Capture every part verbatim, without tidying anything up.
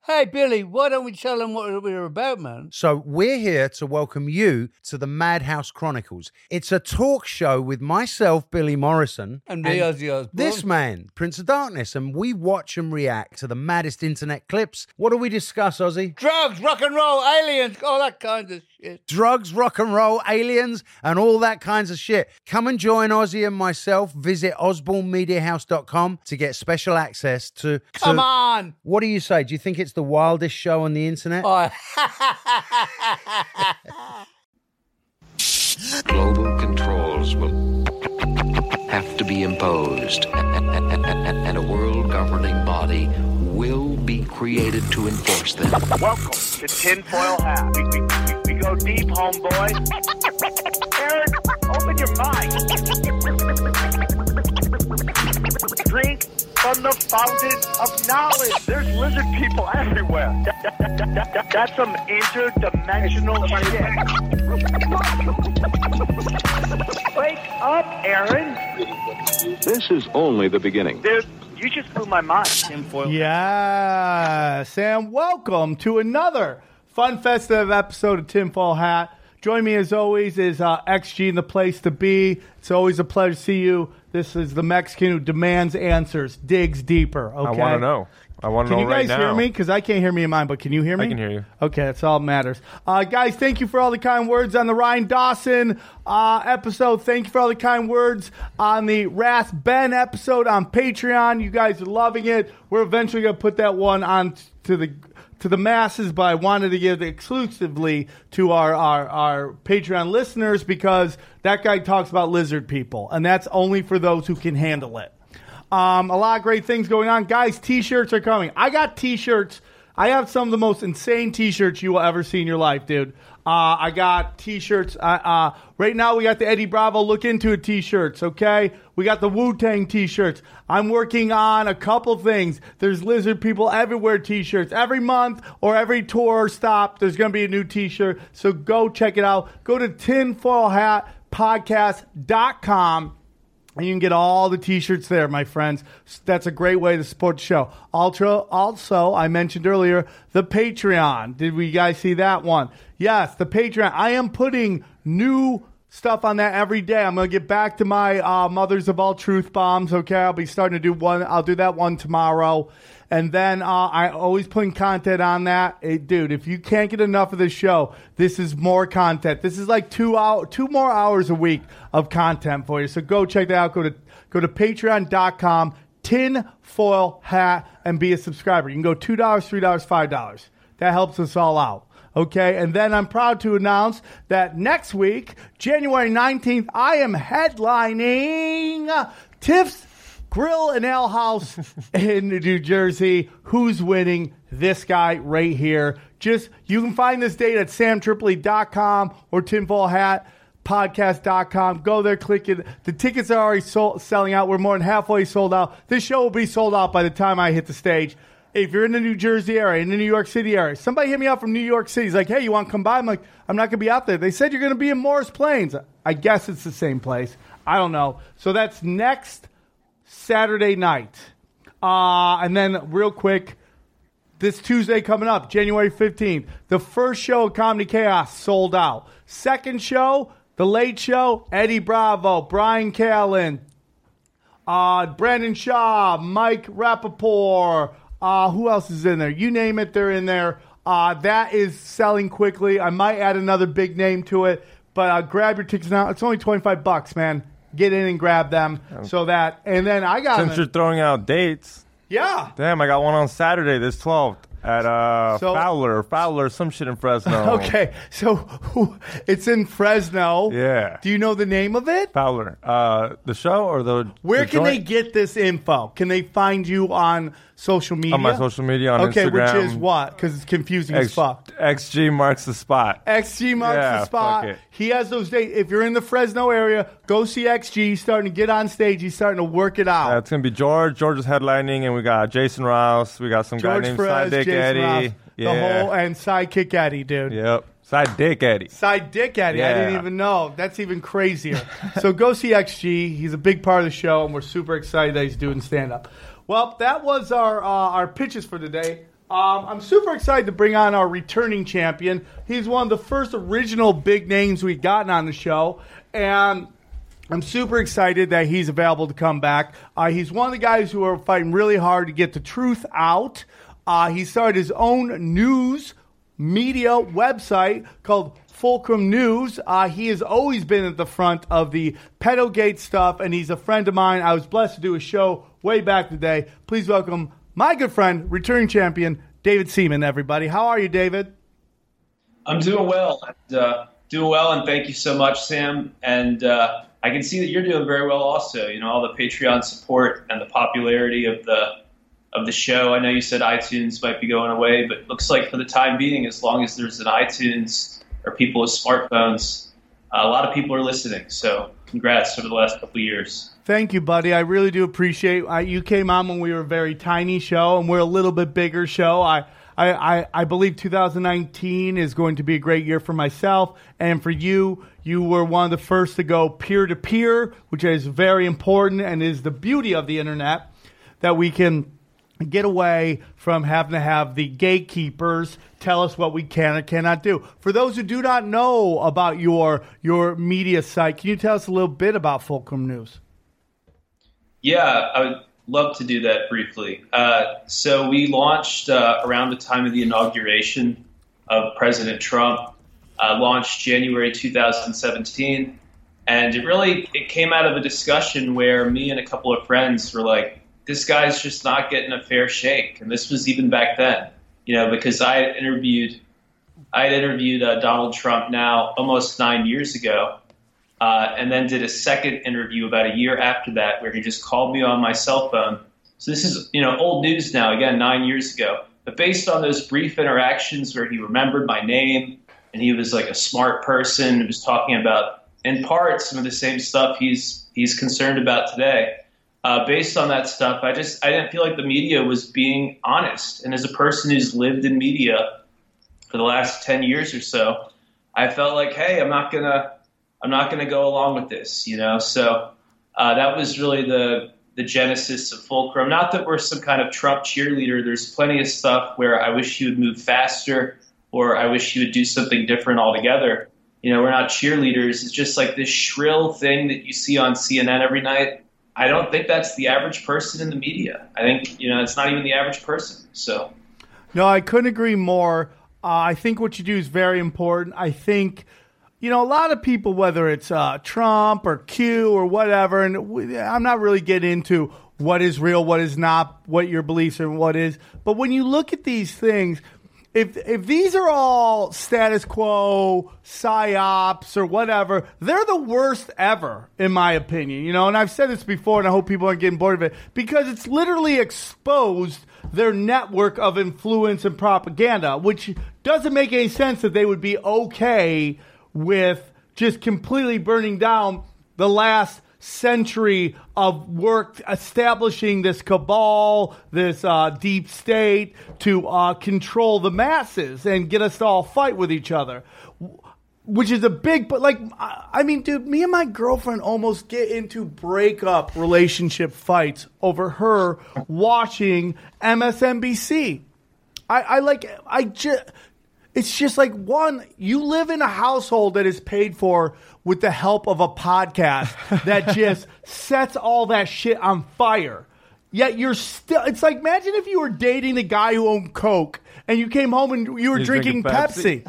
Hey, Billy, why don't we tell them what we're about, man? So we're here to welcome you to the Madhouse Chronicles. It's a talk show with myself, Billy Morrison. And me, Ozzy Osbourne. This man, Prince of Darkness. And we watch and react to the maddest internet clips. What do we discuss, Ozzy? Drugs, rock and roll, aliens, all that kind of shit. Drugs, rock and roll, aliens, and all that kinds of shit. Come and join Ozzy and myself. Visit osborne media house dot com to get special access to... to Come on! What do you say? Do you think it's the wildest show on the internet? Oh. Global controls will have to be imposed, and a world governing body will be created to enforce them. Welcome to Tinfoil Hat. We, we, we, we go deep, homeboy. Aaron, open your mind. Drink from the fountain of knowledge. There's lizard people everywhere. That, that, that, that, that, that's some interdimensional shit. Wake up, Aaron. This is only the beginning. Dude, you just blew my mind. Tinfoil. Yeah, Sam, welcome to another fun festive episode of Tinfoil Hat. Join me as always is uh, X G in the place to be. It's always a pleasure to see you. This is the Mexican who demands answers, digs deeper. Okay, I want to know. I want to know right now. Can you guys right hear me? Because I can't hear me in mine, but can you hear me? I can hear you. Okay, that's all that matters. Uh, guys, thank you for all the kind words on the Ryan Dawson uh, episode. Thank you for all the kind words on the Ras Ben episode on Patreon. You guys are loving it. We're eventually going to put that one on to the to the masses, but I wanted to give it exclusively to our, our, our Patreon listeners because that guy talks about lizard people, and that's only for those who can handle it. Um, a lot of great things going on. Guys, T-shirts are coming. I got T-shirts. I have some of the most insane T-shirts you will ever see in your life, dude. Uh, I got T-shirts. Uh, uh, right now, we got the Eddie Bravo Look Into It T-shirts, okay? We got the Wu-Tang T-shirts. I'm working on a couple things. There's Lizard People Everywhere T-shirts. Every month or every tour stop, there's going to be a new T-shirt. So go check it out. Go to tinfoil hat podcast dot com. And you can get all the T-shirts there, my friends. That's a great way to support the show. Also, also, I mentioned earlier, the Patreon. Did we guys see that one? Yes, the Patreon. I am putting new stuff on that every day. I'm going to get back to my uh, Mothers of All Truth bombs, okay? I'll be starting to do one. I'll do that one tomorrow. And then uh, I always putting content on that. Hey, dude, if you can't get enough of this show, this is more content. This is like two hour, two more hours a week of content for you. So go check that out. Go to go to patreon dot com, tinfoil hat, and be a subscriber. You can go two dollars, three dollars, five dollars. That helps us all out. Okay, and then I'm proud to announce that next week, January nineteenth, I am headlining Tiff's Grill and Ale House in New Jersey. Who's winning? This guy right here. Just, you can find this date at sam tripoli dot com or tinfoil hat podcast dot com. Go there, click it. The tickets are already sold, selling out. We're more than halfway sold out. This show will be sold out by the time I hit the stage. Hey, if you're in the New Jersey area, in the New York City area, somebody hit me up from New York City. He's like, hey, you want to come by? I'm like, I'm not going to be out there. They said you're going to be in Morris Plains. I guess it's the same place. I don't know. So that's next Saturday night. Uh, and then real quick, this Tuesday coming up, January fifteenth, the first show of Comedy Chaos sold out. Second show, The Late Show, Eddie Bravo, Brian Callen, uh, Brandon Shaw, Mike Rappaport, uh, who else is in there? You name it, they're in there. Uh, that is selling quickly. I might add another big name to it, but uh, grab your tickets now. It's only twenty-five bucks, man. Get in and grab them. So that, and then I got Since them. you're throwing out dates. Yeah. Damn, I got one on Saturday, this twelfth. At uh, So- Fowler, Fowler, some shit in Fresno. Okay, so it's in Fresno. Yeah. Do you know the name of it? Fowler. Uh, the show or the Where the can they joint? get this info? Can they find you on social media? On my social media, on okay, Instagram. which is what? Because it's confusing as X, fuck. X G marks the spot. X G marks Yeah, the spot. fuck it. He has those dates. If you're in the Fresno area, go see X G. He's starting to get on stage. He's starting to work it out. Uh, it's going to be George. George is headlining, and we got Jason Rouse. We got some George guy named Perez, Sidekick Jason Eddie. Ross, Yeah. the whole and Sidekick Eddie, dude. Yep. Sidekick Eddie. Side Dick Eddie. I Yeah. didn't even know. That's even crazier. So go see X G. He's a big part of the show, and we're super excited that he's doing stand-up. Well, that was our uh, our pitches for today. Um, I'm super excited to bring on our returning champion. He's one of the first original big names we've gotten on the show, and I'm super excited that he's available to come back. Uh, he's one of the guys who are fighting really hard to get the truth out. Uh, he started his own news media website called Fulcrum News. Uh, he has always been at the front of the Pedogate stuff, and he's a friend of mine. I was blessed to do a show way back today. Please welcome my good friend, returning champion, David Seaman, everybody. How are you, David? I'm doing well. And, uh, doing well, and thank you so much, Sam. And uh, I can see that you're doing very well also. You know, all the Patreon support and the popularity of the of the show. I know you said iTunes might be going away, but it looks like for the time being, as long as there's an iTunes or people with smartphones, uh, a lot of people are listening. So congrats over the last couple of years. Thank you, buddy. I really do appreciate uh, you came on when we were a very tiny show, and we're a little bit bigger show. I, I, I, I believe two thousand nineteen is going to be a great year for myself and for you. You were one of the first to go peer-to-peer, which is very important and is the beauty of the internet, that we can get away from having to have the gatekeepers tell us what we can or cannot do. For those who do not know about your your media site, can you tell us a little bit about Fulcrum News? Yeah, I would love to do that briefly. Uh, so we launched uh, around the time of the inauguration of President Trump, uh, launched January two thousand seventeen. And it really it came out of a discussion where me and a couple of friends were like, this guy's just not getting a fair shake. And this was even back then, you know, because I had interviewed, I had interviewed uh, Donald Trump now almost nine years ago. Uh, and then did a second interview about a year after that where he just called me on my cell phone. So this is, you know, old news now, again, nine years ago. But based on those brief interactions where he remembered my name and he was like a smart person who was talking about, in part, some of the same stuff he's he's concerned about today. Uh, based on that stuff, I just I didn't feel like the media was being honest. And as a person who's lived in media for the last ten years or so, I felt like, hey, I'm not going to I'm not going to go along with this, you know. So uh, that was really the the genesis of Fulcrum. Not that we're some kind of Trump cheerleader. There's plenty of stuff where I wish he would move faster, or I wish he would do something different altogether. You know, we're not cheerleaders. It's just like this shrill thing that you see on C N N every night. I don't think that's the average person in the media. I think, you know, it's not even the average person. So, no, I couldn't agree more. Uh, I think what you do is very important. I think, you know, a lot of people, whether it's uh, Trump or Q or whatever, and we, I'm not really getting into what is real, what is not, what your beliefs are, and what is. But when you look at these things, if if these are all status quo, psyops, or whatever, they're the worst ever, in my opinion. You know, and I've said this before, and I hope people aren't getting bored of it, because it's literally exposed their network of influence and propaganda, which doesn't make any sense that they would be okay with just completely burning down the last century of work establishing this cabal, this uh, deep state to uh, control the masses and get us to all fight with each other, which is a big, but like, I mean, dude, me and my girlfriend almost get into breakup relationship fights over her watching M S N B C. I, I like, I just, it's just like, one, you live in a household that is paid for with the help of a podcast that just sets all that shit on fire. Yet you're still, it's like, imagine if you were dating the guy who owned Coke and you came home and you were He's drinking, drinking Pepsi.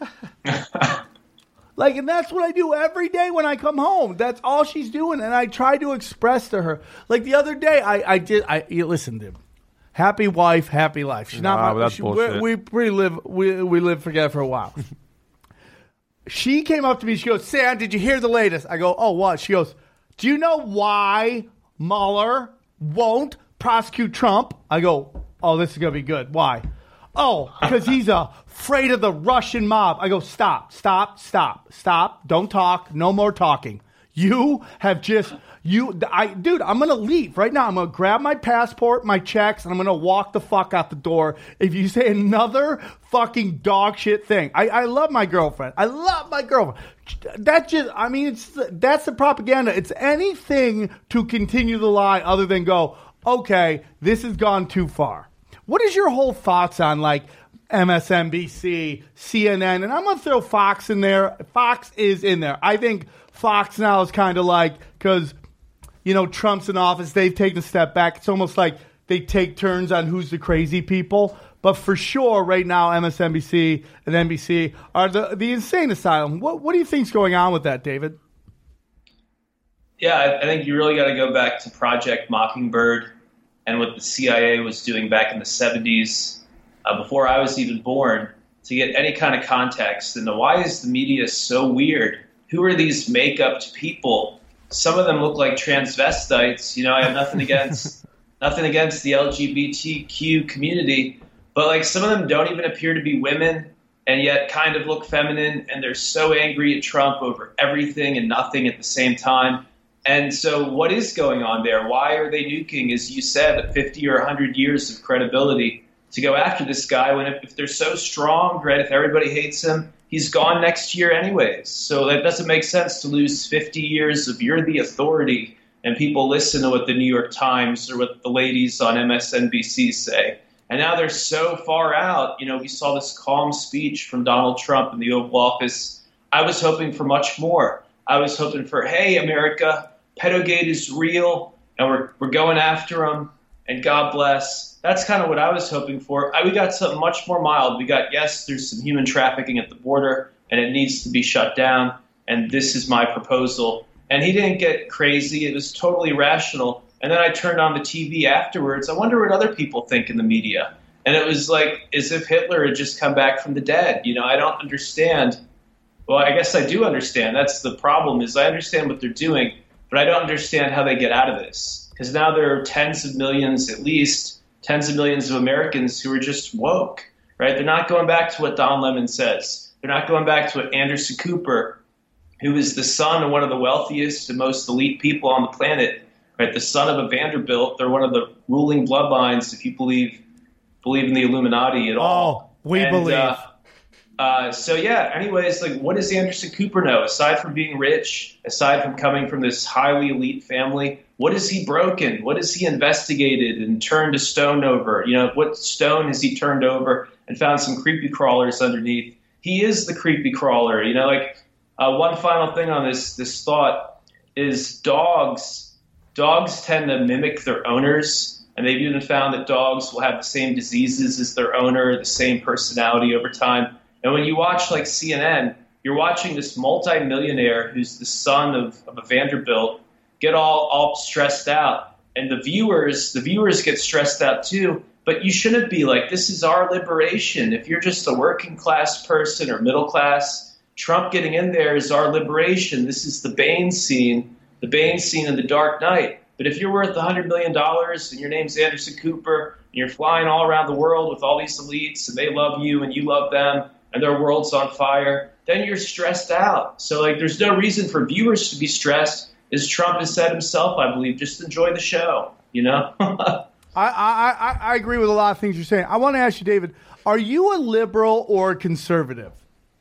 Pepsi. Like, and that's what I do every day when I come home. That's all she's doing. And I try to express to her. Like the other day, I, I did, I you listen, dude. Happy wife, happy life. She's not nah, my, that's she, bullshit. we, we live, we, we live together for a while. She came up to me. She goes, Sam, did you hear the latest? I go, oh, what? She goes, do you know why Mueller won't prosecute Trump? I go, oh, this is going to be good. Why? Oh, because he's afraid of the Russian mob. I go, stop, stop, stop, stop. Don't talk. No more talking. You have just, you, I, dude, I'm going to leave right now. I'm going to grab my passport, my checks, and I'm going to walk the fuck out the door if you say another fucking dog shit thing. I, I love my girlfriend. I love my girlfriend. That just, I mean, it's, that's the propaganda. It's anything to continue the lie other than go, okay, this has gone too far. What is your whole thoughts on like M S N B C, C N N, and I'm going to throw Fox in there. Fox is in there. I think Fox now is kind of like, because, you know, Trump's in office, they've taken a step back. It's almost like they take turns on who's the crazy people. But for sure, right now, M S N B C and N B C are the, the insane asylum. What, what do you think's going on with that, David? Yeah, I, I think you really got to go back to Project Mockingbird and what the C I A was doing back in the seventies, uh, before I was even born, to get any kind of context. And why is the media so weird? Who are these make-up people? Some of them look like transvestites. You know, I have nothing against nothing against the L G B T Q community, but like some of them don't even appear to be women and yet kind of look feminine, and they're so angry at Trump over everything and nothing at the same time. And so what is going on there? Why are they nuking, as you said, fifty or one hundred years of credibility to go after this guy when if, if they're so strong, right, if everybody hates him, he's gone next year anyways. So that doesn't make sense to lose fifty years of you're the authority and people listen to what the New York Times or what the ladies on M S N B C say. And now they're so far out. You know, we saw this calm speech from Donald Trump in the Oval Office. I was hoping for much more. I was hoping for, hey, America, pedogate is real, and we're we're going after him, and God bless. That's kind of what I was hoping for. I, we got something much more mild. We got, yes, there's some human trafficking at the border, and it needs to be shut down, and this is my proposal. And he didn't get crazy. It was totally rational. And then I turned on the T V afterwards. I wonder what other people think in the media. And it was like as if Hitler had just come back from the dead. You know, I don't understand. Well, I guess I do understand. That's the problem, is I understand what they're doing, but I don't understand how they get out of this. Because now there are tens of millions, at least, tens of millions of Americans who are just woke, right? They're not going back to what Don Lemon says. They're not going back to what Anderson Cooper, who is the son of one of the wealthiest and most elite people on the planet, right? The son of a Vanderbilt. They're one of the ruling bloodlines, if you believe believe in the Illuminati at all. Oh, we and, believe. Uh, Uh, so yeah, anyways, like what does Anderson Cooper know? Aside from being rich, aside from coming from this highly elite family, what has he broken? What has he investigated and turned a stone over? You know, what stone has he turned over and found some creepy crawlers underneath? He is the creepy crawler. You know, like uh, one final thing on this, this thought is dogs, dogs tend to mimic their owners. And they've even found that dogs will have the same diseases as their owner, the same personality over time. And when you watch like C N N, you're watching this multimillionaire who's the son of, of a Vanderbilt get all, all stressed out. And the viewers, the viewers get stressed out too. But you shouldn't be. Like, this is our liberation. If you're just a working class person or middle class, Trump getting in there is our liberation. This is the Bane scene, the Bane scene in The Dark Knight. But if you're worth one hundred million dollars and your name's Anderson Cooper and you're flying all around the world with all these elites and they love you and you love them, and their world's on fire, then you're stressed out. So, like, there's no reason for viewers to be stressed. As Trump has said himself, I believe, just enjoy the show, you know? I, I, I agree with a lot of things you're saying. I want to ask you, David, are you a liberal or a conservative?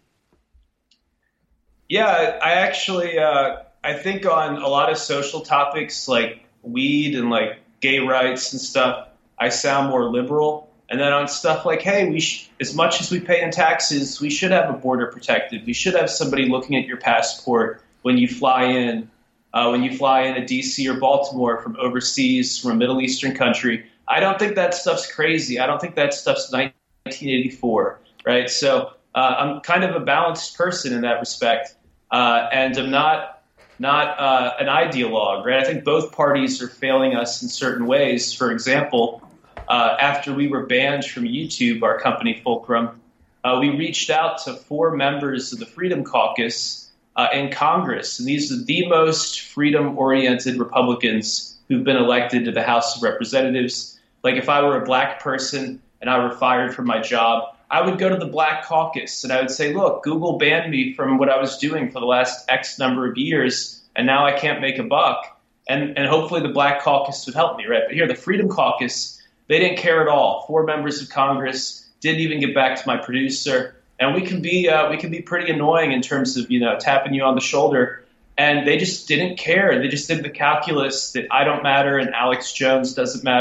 Yeah, I actually, uh, I think on a lot of social topics like weed and, like, gay rights and stuff, I sound more liberal. And then on stuff like, hey, we sh- as much as we pay in taxes, we should have a border protected. We should have somebody looking at your passport when you fly in, uh, when you fly in to D C or Baltimore from overseas, from a Middle Eastern country. I don't think that stuff's crazy. I don't think that stuff's nineteen eighty-four, right? So uh, I'm kind of a balanced person in that respect, uh, and I'm not not uh, an ideologue, right? I think both parties are failing us in certain ways. For example, Uh, after we were banned from YouTube, our company Fulcrum, uh, we reached out to four members of the Freedom Caucus uh, in Congress. And these are the most freedom-oriented Republicans who've been elected to the House of Representatives. Like if I were a black person and I were fired from my job, I would go to the Black Caucus and I would say, look, Google banned me from what I was doing for the last X number of years, and now I can't make a buck. And, and hopefully the Black Caucus would help me, right? But here, the Freedom Caucus, they didn't care at all. Four members of Congress didn't even get back to my producer, and we can be uh, we can be pretty annoying in terms of you know tapping you on the shoulder. And they just didn't care. They just did the calculus that I don't matter and Alex Jones doesn't matter.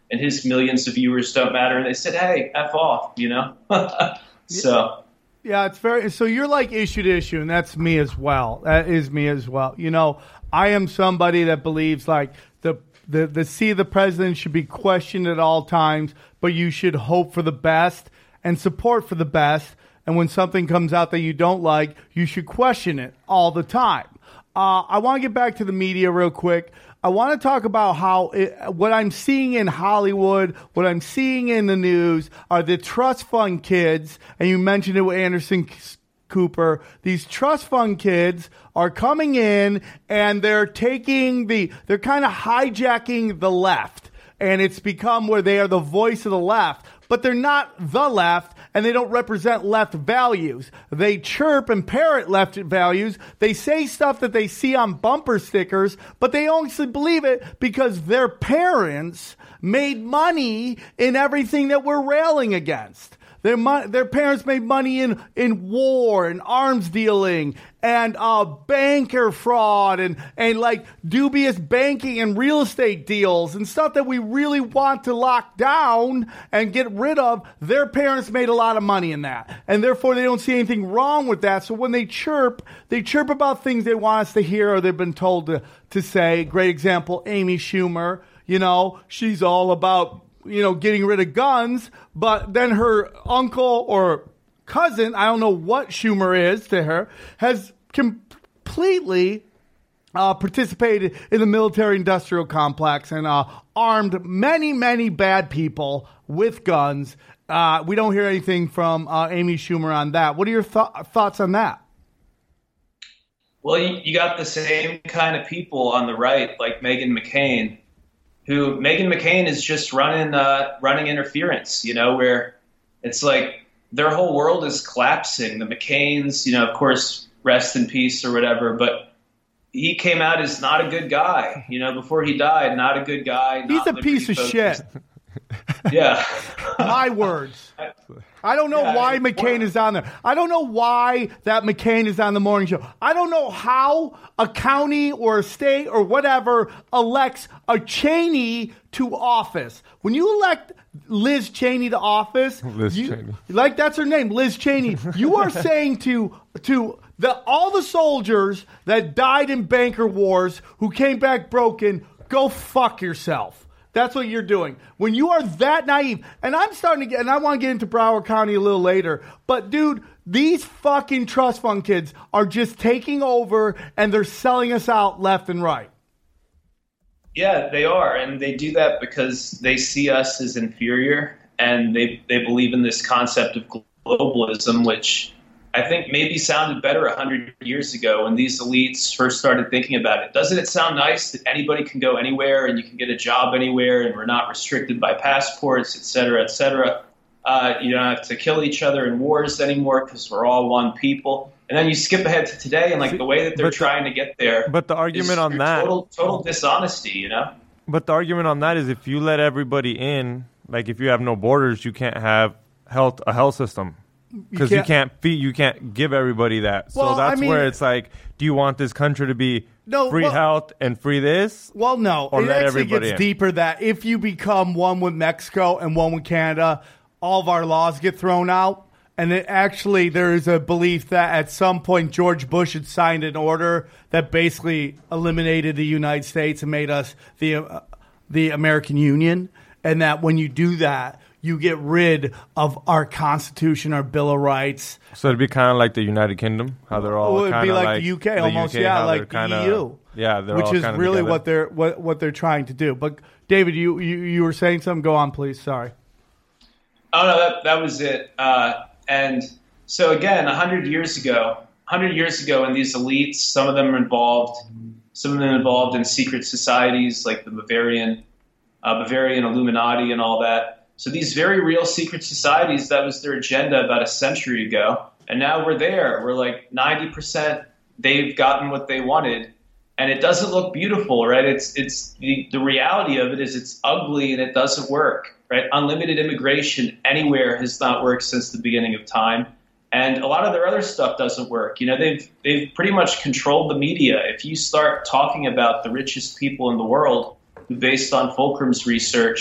and his millions of viewers don't matter. And they said, hey, F off, you know? so. Yeah, it's very, so you're like issue to issue, and that's me as well. That is me as well. You know, I am somebody that believes like the, the, the seat of the president should be questioned at all times, but you should hope for the best and support for the best. And when something comes out that you don't like, you should question it all the time. Uh, I want to get back to the media real quick. I want to talk about how it, what I'm seeing in Hollywood, what I'm seeing in the news are the trust fund kids, and you mentioned it with Anderson Cooper. These trust fund kids are coming in and they're taking the, they're kind of hijacking the left, and it's become where they are the voice of the left, but they're not the left. And they don't represent left values. They chirp and parrot left values. They say stuff that they see on bumper stickers, but they honestly believe it because their parents made money in everything that we're railing against. Their mo- their parents made money in, in war and arms dealing and uh, banker fraud and, and like dubious banking and real estate deals and stuff that we really want to lock down and get rid of. Their parents made a lot of money in that. And therefore they don't see anything wrong with that. So when they chirp, they chirp about things they want us to hear or they've been told to, to say. Great example, Amy Schumer. You know, she's all about, you know, getting rid of guns, but then her uncle or cousin, I don't know what Schumer is to her, has completely uh, participated in the military-industrial complex and uh, armed many, many bad people with guns. Uh, we don't hear anything from uh, Amy Schumer on that. What are your th- thoughts on that? Well, you, you got the same kind of people on the right, like Meghan McCain, who Meghan McCain is just running uh, running interference, you know, where it's like their whole world is collapsing. The McCains, you know, of course, rest in peace or whatever, but he came out as not a good guy, you know, before he died, not a good guy. He's a piece of shit. Yeah. My words. I don't know yeah, why McCain is on there. I don't know why that McCain is on the morning show. I don't know how a county or a state or whatever elects a Cheney to office. When you elect Liz Cheney to office, Liz you, Cheney. like that's her name, Liz Cheney. You are saying to to the all the soldiers that died in banker wars who came back broken, go fuck yourself. That's what you're doing. When you are that naive, and I'm starting to get, and I want to get into Broward County a little later, but dude, these fucking trust fund kids are just taking over and they're selling us out left and right. Yeah, they are. And they do that because they see us as inferior and they, they believe in this concept of globalism, which I think maybe sounded better a hundred years ago when these elites first started thinking about it. Doesn't it sound nice that anybody can go anywhere and you can get a job anywhere and we're not restricted by passports, et cetera, et cetera? Uh, you don't have to kill each other in wars anymore because we're all one people. And then you skip ahead to today and like the way that they're but trying the, to get there. But the argument is on that, total, total dishonesty, you know? But the argument on that is if you let everybody in, like if you have no borders, you can't have health a health system. Because you, you can't feed, you can't give everybody that. So well, that's I mean, where it's like, do you want this country to be no, free well, health and free this? Well, no. Or it let actually everybody gets in? deeper that if you become one with Mexico and one with Canada, all of our laws get thrown out. And it actually, there is a belief that at some point George Bush had signed an order that basically eliminated the United States and made us the uh, the American Union. And that when you do that, you get rid of our Constitution, our Bill of Rights. So it'd be kind of like the United Kingdom, how they're all Well, it'd kind be of like, like the U K, the almost, U K, yeah, how like they're the kinda, E U. Yeah, they're which all is kind of really together. what they're what, what they're trying to do. But David, you, you you were saying something. Go on, please. Sorry. Oh no, that that was it. Uh, and so again, a hundred years ago, hundred years ago, in these elites, some of them are involved, some of them involved in secret societies like the Bavarian, uh, Bavarian Illuminati, and all that. So these very real secret societies, that was their agenda about a century ago. And now we're there. We're like ninety percent they've gotten what they wanted. And it doesn't look beautiful, right? It's it's the, the reality of it is it's ugly and it doesn't work, right? Unlimited immigration anywhere has not worked since the beginning of time. And a lot of their other stuff doesn't work. You know, they've they've pretty much controlled the media. If you start talking about the richest people in the world, who based on Fulcrum's research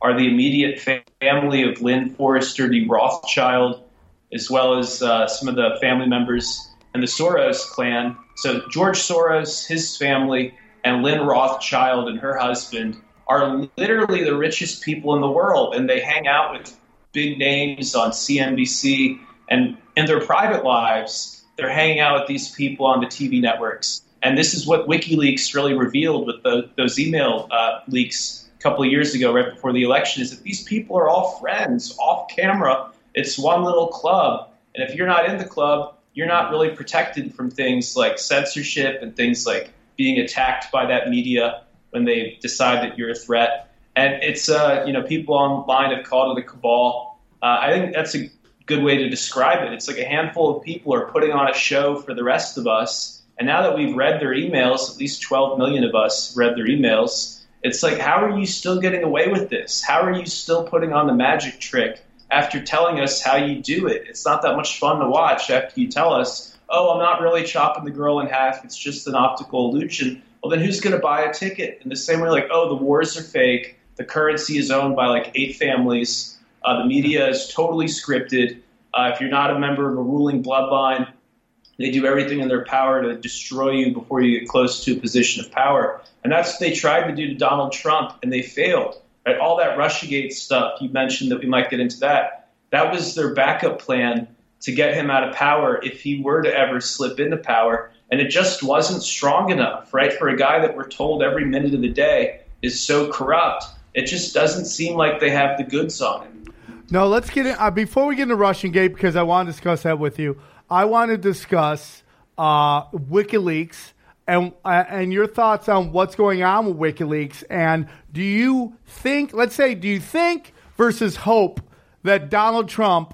are the immediate fa- family of Lynn Forrester D. Rothschild, as well as uh, some of the family members and the Soros clan. So George Soros, his family, and Lynn Rothschild and her husband are literally the richest people in the world, and they hang out with big names on C N B C, and in their private lives, they're hanging out with these people on the T V networks. And this is what WikiLeaks really revealed with the, those email uh, leaks a couple of years ago, right before the election, is that these people are all friends off camera. It's one little club. And if you're not in the club, you're not really protected from things like censorship and things like being attacked by that media when they decide that you're a threat. And it's, uh, you know, people online have called it a cabal. Uh, I think that's a good way to describe it. It's like a handful of people are putting on a show for the rest of us. And now that we've read their emails, at least twelve million of us read their emails, it's like, how are you still getting away with this? How are you still putting on the magic trick after telling us how you do it? It's not that much fun to watch after you tell us, oh, I'm not really chopping the girl in half. It's just an optical illusion. Well, then who's going to buy a ticket? In the same way, like, oh, the wars are fake. The currency is owned by like eight families. Uh, the media is totally scripted. Uh, if you're not a member of a ruling bloodline, they do everything in their power to destroy you before you get close to a position of power. And that's what they tried to do to Donald Trump, and they failed. Right? All that Russiagate stuff, you mentioned that we might get into that, that was their backup plan to get him out of power if he were to ever slip into power. And it just wasn't strong enough, right? For a guy that we're told every minute of the day is so corrupt, it just doesn't seem like they have the goods on him. No, let's get in. Uh, before we get into Russiagate, because I want to discuss that with you, I want to discuss uh, WikiLeaks and uh, and your thoughts on what's going on with WikiLeaks. And do you think, let's say, do you think versus hope that Donald Trump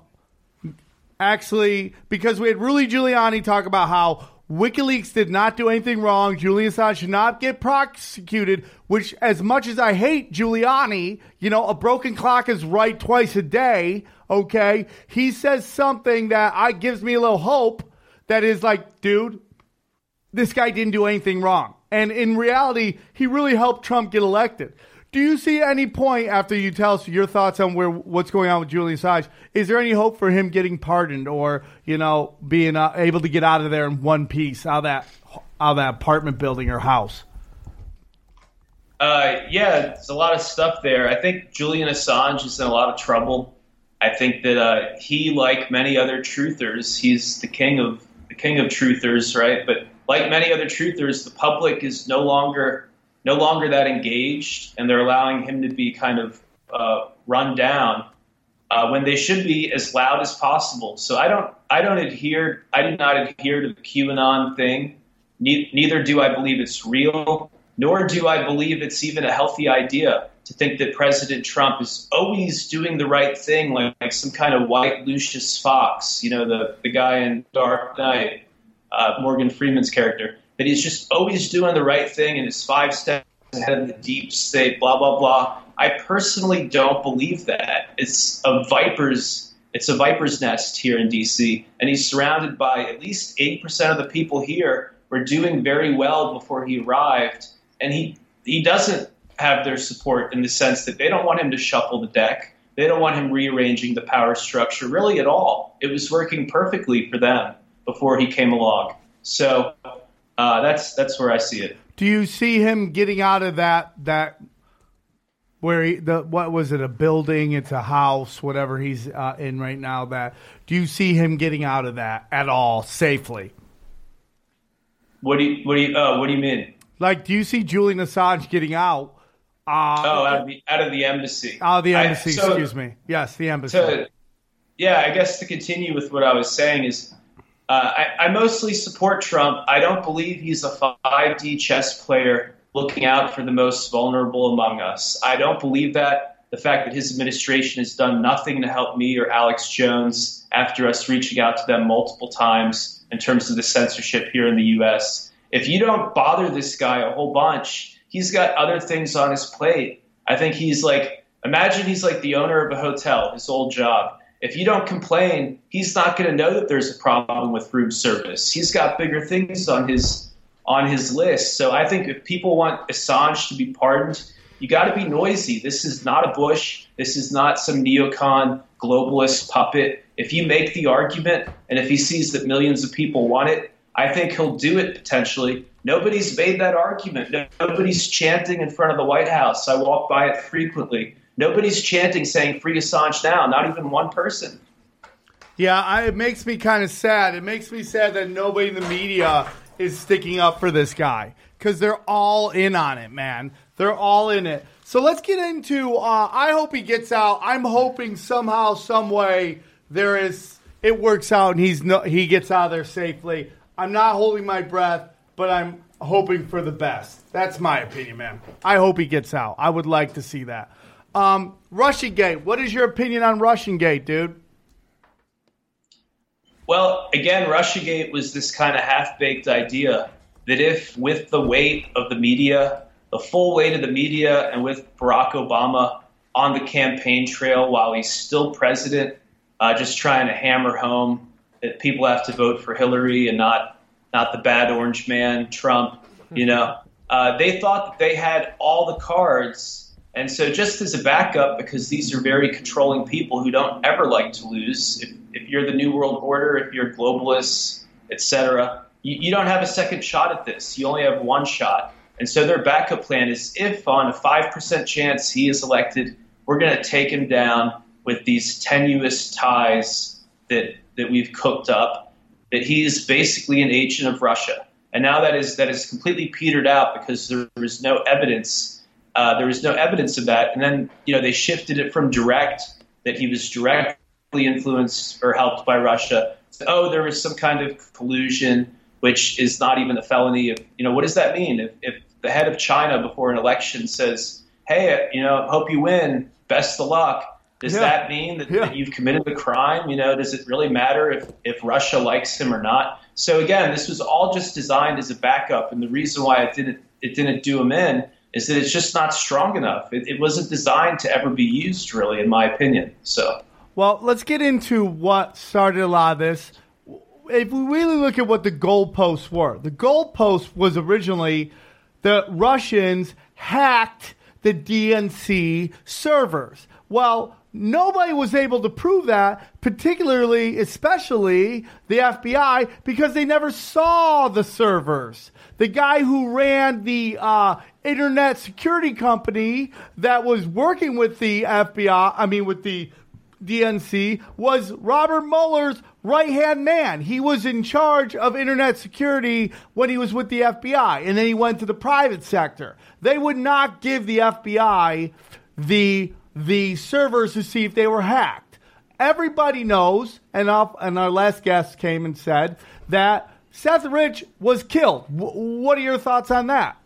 actually, because we had Rudy Giuliani talk about how WikiLeaks did not do anything wrong, Julian Assange should not get prosecuted, which as much as I hate Giuliani, you know, a broken clock is right twice a day, okay? He says something that I gives me a little hope that is like, dude, this guy didn't do anything wrong. And in reality, he really helped Trump get elected. Do you see any point after you tell us your thoughts on where what's going on with Julian Assange? Is there any hope for him getting pardoned or, you know, being uh, able to get out of there in one piece, out of that, out of that apartment building or house? Uh, yeah, there's a lot of stuff there. I think Julian Assange is in a lot of trouble. I think that uh, he, like many other truthers, he's the king of the king of truthers, right? But like many other truthers, the public is no longer no longer that engaged, and they're allowing him to be kind of uh, run down uh, when they should be as loud as possible. So I don't I don't adhere I do not adhere to the QAnon thing. Ne- neither do I believe it's real, nor do I believe it's even a healthy idea to think that President Trump is always doing the right thing, like, like some kind of white Lucius Fox, you know, the, the guy in Dark Knight, uh, Morgan Freeman's character, that he's just always doing the right thing and is five steps ahead of the deep state, blah, blah, blah. I personally don't believe that. It's a viper's it's a viper's nest here in D C, and he's surrounded by at least eighty percent of the people here were doing very well before he arrived, and he he doesn't have their support in the sense that they don't want him to shuffle the deck. They don't want him rearranging the power structure really at all. It was working perfectly for them before he came along. So uh, that's that's where I see it. Do you see him getting out of that that where he the what was it a building? It's a house, whatever he's uh, in right now. That do you see him getting out of that at all safely? What do you what do you oh, what do you mean? Like, do you see Julian Assange getting out? Uh, oh, out of the out of the embassy. Out of the embassy. I, so, excuse me. Yes, the embassy. To, yeah, I guess to continue with what I was saying is. Uh, I, I mostly support Trump. I don't believe he's a five D chess player looking out for the most vulnerable among us. I don't believe that. The fact that his administration has done nothing to help me or Alex Jones after us reaching out to them multiple times in terms of the censorship here in the U S. If you don't bother this guy a whole bunch, he's got other things on his plate. I think he's like, imagine he's like the owner of a hotel, his old job. If you don't complain, he's not going to know that there's a problem with room service. He's got bigger things on his on his list. So I think if people want Assange to be pardoned, You got to be noisy. This is not a Bush. This is not some neocon globalist puppet. If you make the argument, and if he sees that millions of people want it, I think he'll do it potentially. Nobody's made that argument. Nobody's chanting in front of the White House. I walk by it frequently. Nobody's chanting saying free Assange now, not even one person. Yeah, I, it makes me kind of sad. It makes me sad that nobody in the media is sticking up for this guy because they're all in on it, man. They're all in it. So let's get into, uh, I hope he gets out. I'm hoping somehow, some way, there is, it works out and he's no, he gets out of there safely. I'm not holding my breath, but I'm hoping for the best. That's my opinion, man. I hope he gets out. I would like to see that. Um, Russiagate, what is your opinion on Russiagate, dude? Well, again, Russiagate was this kind of half-baked idea that if with the weight of the media, the full weight of the media, and with Barack Obama on the campaign trail while he's still president, uh, just trying to hammer home that people have to vote for Hillary and not not the bad orange man, Trump, you know, uh, they thought that they had all the cards. And so just as a backup, because these are very controlling people who don't ever like to lose, if, if you're the New World Order, if you're globalists, et cetera, you, you don't have a second shot at this. You only have one shot. And so their backup plan is if on a five percent chance he is elected, we're going to take him down with these tenuous ties that, that we've cooked up, that he is basically an agent of Russia. And now that is that is completely petered out because there is no evidence. Uh, there was no evidence of that. And then, you know, they shifted it from direct, that he was directly influenced or helped by Russia. So, oh, there was some kind of collusion, which is not even a felony. Of, you know, what does that mean? If, if the head of China before an election says, hey, you know, hope you win, best of luck, does yeah. that mean that, yeah. that you've committed a crime? You know, does it really matter if, if Russia likes him or not? So, again, this was all just designed as a backup. And the reason why it didn't it didn't do him in is that it's just not strong enough. It, it wasn't designed to ever be used, really, in my opinion. So, well, let's get into what started a lot of this. If we really look at what the goalposts were, the goalpost was originally the Russians hacked the D N C servers. Well, nobody was able to prove that, particularly, especially the F B I, because they never saw the servers. The guy who ran the uh, internet security company that was working with the F B I, I mean with the D N C, was Robert Mueller's right-hand man. He was in charge of internet security when he was with the F B I, and then he went to the private sector. They would not give the F B I the the servers to see if they were hacked. Everybody knows, and, I'll, and our last guest came and said that Seth Rich was killed. W- what are your thoughts on that?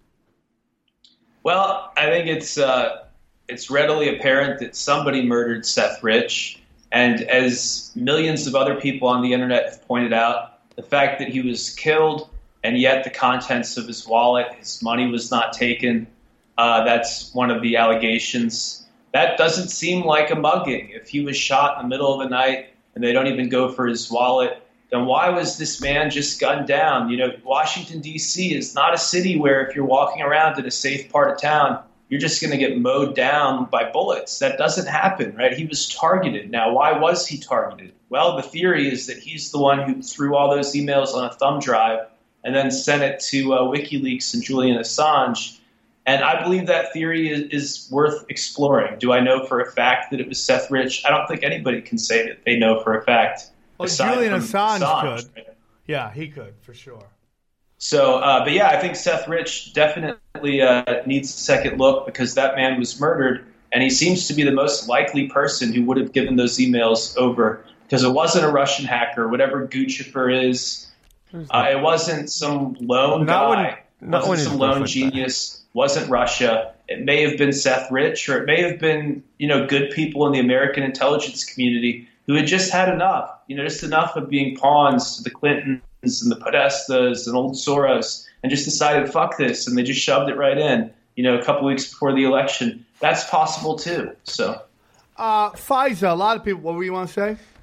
Well, I think it's uh, it's readily apparent that somebody murdered Seth Rich. And as millions of other people on the internet have pointed out, the fact that he was killed and yet the contents of his wallet, his money was not taken, uh, that's one of the allegations. That doesn't seem like a mugging. If he was shot in the middle of the night and they don't even go for his wallet, then why was this man just gunned down? You know, Washington, D C is not a city where if you're walking around in a safe part of town, you're just going to get mowed down by bullets. That doesn't happen, right? He was targeted. Now, why was he targeted? Well, the theory is that he's the one who threw all those emails on a thumb drive and then sent it to uh, WikiLeaks and Julian Assange. And I believe that theory is, is worth exploring. Do I know for a fact that it was Seth Rich? I don't think anybody can say that they know for a fact. Well, Julian Assange, Assange could. Right? Yeah, he could, for sure. So, uh, but yeah, I think Seth Rich definitely uh, needs a second look because that man was murdered, and he seems to be the most likely person who would have given those emails over because it wasn't a Russian hacker, whatever Guccifer is. Uh, it wasn't some lone not guy. When, not it wasn't some lone genius. Wasn't Russia. It may have been Seth Rich, or it may have been, you know, good people in the American intelligence community who had just had enough, you know, just enough of being pawns to the Clintons and the Podestas and old Soros, and just decided, fuck this, and they just shoved it right in, you know, a couple weeks before the election. That's possible too. So, uh, FISA, a lot of people. What do you want to say?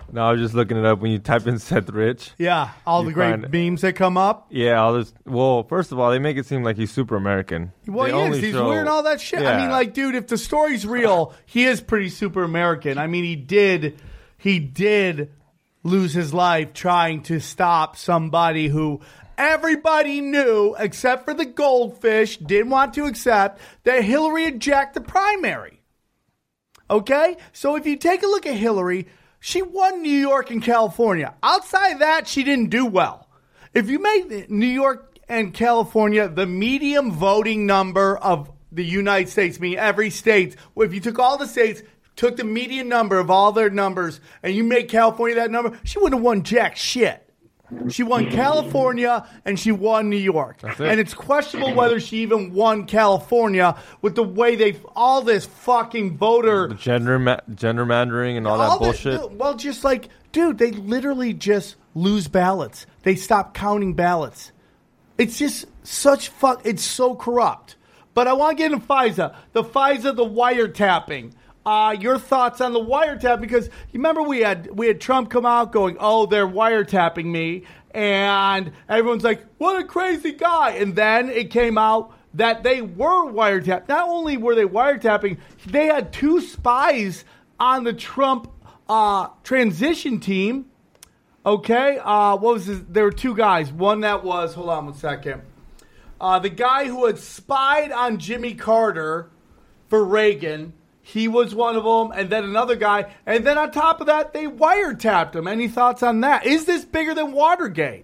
No, I was just looking it up. When you type in Seth Rich. Yeah, all You the great find- memes that come up. Yeah, all this. Well, first of all, they make it seem like he's super American. Well, They he is. only He's show- wearing all that shit. I Yeah. mean, like, dude, if the story's real, he is pretty super American. I mean, he did, he did lose his life trying to stop somebody who everybody knew, except for the goldfish, didn't want to accept that Hillary had jacked the primary. Okay? So if you take a look at Hillary, she won New York and California. Outside of that, she didn't do well. If you make New York and California the medium voting number of the United States, meaning every state, if you took all the states, took the median number of all their numbers, and you made California that number, she wouldn't have won jack shit. She won California and she won New York. That's it. And it's questionable whether she even won California with the way they all this fucking voter The gender ma- gerrymandering and all that all the- bullshit. well, just like, dude, they literally just lose ballots. They stop counting ballots. It's just such fuck. It's so corrupt. But I want to get into FISA. The FISA, the wiretapping. Uh, your thoughts on the wiretap? Because you remember we had we had Trump come out going, "Oh, they're wiretapping me," and everyone's like, "What a crazy guy!" And then it came out that they were wiretapped. Not only were they wiretapping, they had two spies on the Trump uh, transition team. Okay, uh, what was his, there were two guys. One that was hold on one second. Uh, the guy who had spied on Jimmy Carter for Reagan. He was one of them, and then another guy. And then on top of that, they wiretapped him. Any thoughts on that? Is this bigger than Watergate?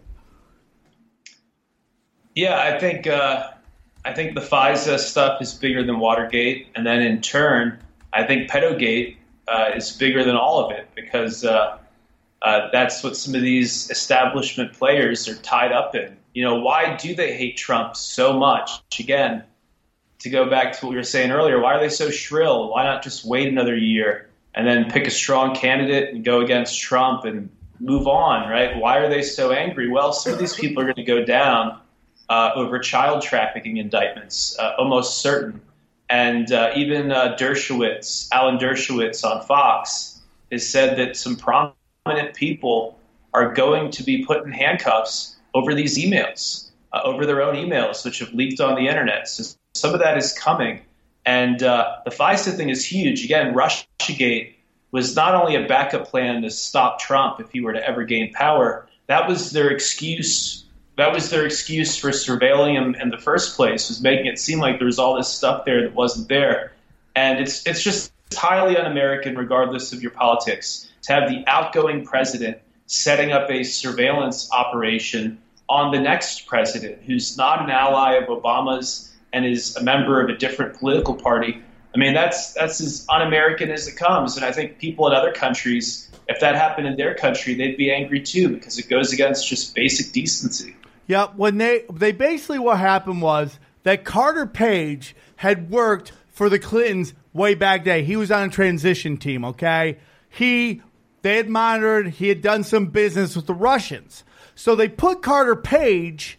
Yeah, I think uh, I think the FISA stuff is bigger than Watergate, and then in turn, I think Pedogate uh, is bigger than all of it because uh, uh, that's what some of these establishment players are tied up in. You know, why do they hate Trump so much? Again, to go back to what we were saying earlier, why are they so shrill? Why not just wait another year and then pick a strong candidate and go against Trump and move on, right? Why are they so angry? Well, some of these people are going to go down uh, over child trafficking indictments, uh, almost certain. And uh, even uh, Dershowitz, Alan Dershowitz on Fox, has said that some prominent people are going to be put in handcuffs over these emails, uh, over their own emails, which have leaked on the internet. So some of that is coming. And uh, the FISA thing is huge. Again, Russiagate was not only a backup plan to stop Trump if he were to ever gain power. That was their excuse. That was their excuse for surveilling him in the first place, was making it seem like there was all this stuff there that wasn't there. And it's it's just highly un-American, regardless of your politics, to have the outgoing president setting up a surveillance operation on the next president, who's not an ally of Obama's and is a member of a different political party. I mean, that's that's as un-American as it comes. And I think people in other countries, if that happened in their country, they'd be angry too, because it goes against just basic decency. Yeah, when they they basically what happened was that Carter Page had worked for the Clintons way back day. He was on a transition team, okay? He they had monitored, he had done some business with the Russians. So they put Carter Page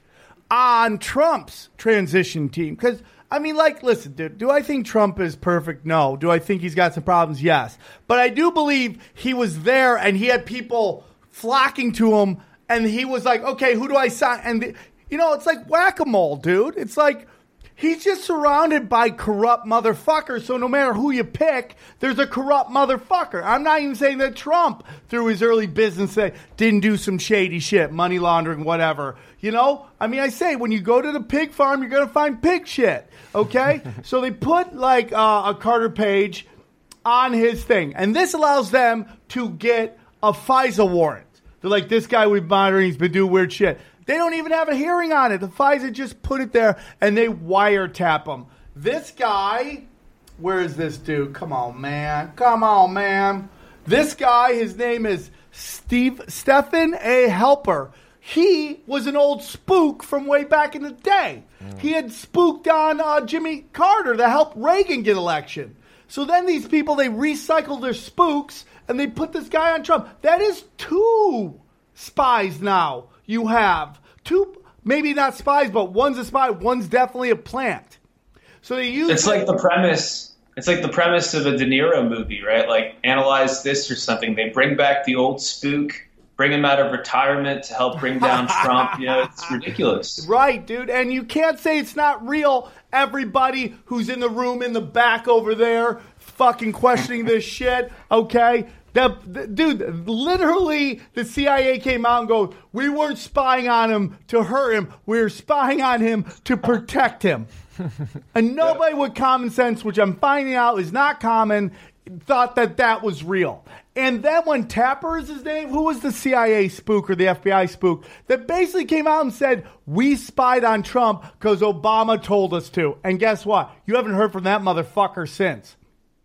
on Trump's transition team. Because, I mean, like, listen, dude, do I think Trump is perfect? No. Do I think he's got some problems? Yes. But I do believe he was there and he had people flocking to him and he was like, okay, who do I sign? And, the, you know, it's like whack-a-mole, dude. It's like he's just surrounded by corrupt motherfuckers. So no matter who you pick, there's a corrupt motherfucker. I'm not even saying that Trump, through his early business, didn't do some shady shit, money laundering, whatever. You know, I mean, I say when you go to the pig farm, you're going to find pig shit. Okay. So they put like uh, a Carter Page on his thing. And this allows them to get a FISA warrant. They're like, this guy we've monitoring, he's been doing weird shit. They don't even have a hearing on it. The FISA just put it there and they wiretap him. This guy, where is this dude? Come on, man. Come on, man. This guy, his name is Steve Stephen A. Helper. He was an old spook from way back in the day. Mm. He had spooked on uh, Jimmy Carter to help Reagan get election. So then these people, they recycle their spooks and they put this guy on Trump. That is two spies now. You have two, maybe not spies, but one's a spy, one's definitely a plant. So they use It's like the premise. it's like the premise of a De Niro movie, right? Like, analyze this or something. They bring back the old spook, bring him out of retirement to help bring down Trump. You know, it's ridiculous. Right, dude. And you can't say it's not real. Everybody who's in the room in the back over there fucking questioning this shit, okay? The, the, dude, literally, the C I A came out and goes, we weren't spying on him to hurt him. We were spying on him to protect him. And nobody with common sense, which I'm finding out is not common, thought that that was real. And then when Tapper is his name, who was the C I A spook or the F B I spook, that basically came out and said, we spied on Trump because Obama told us to. And guess what? You haven't heard from that motherfucker since.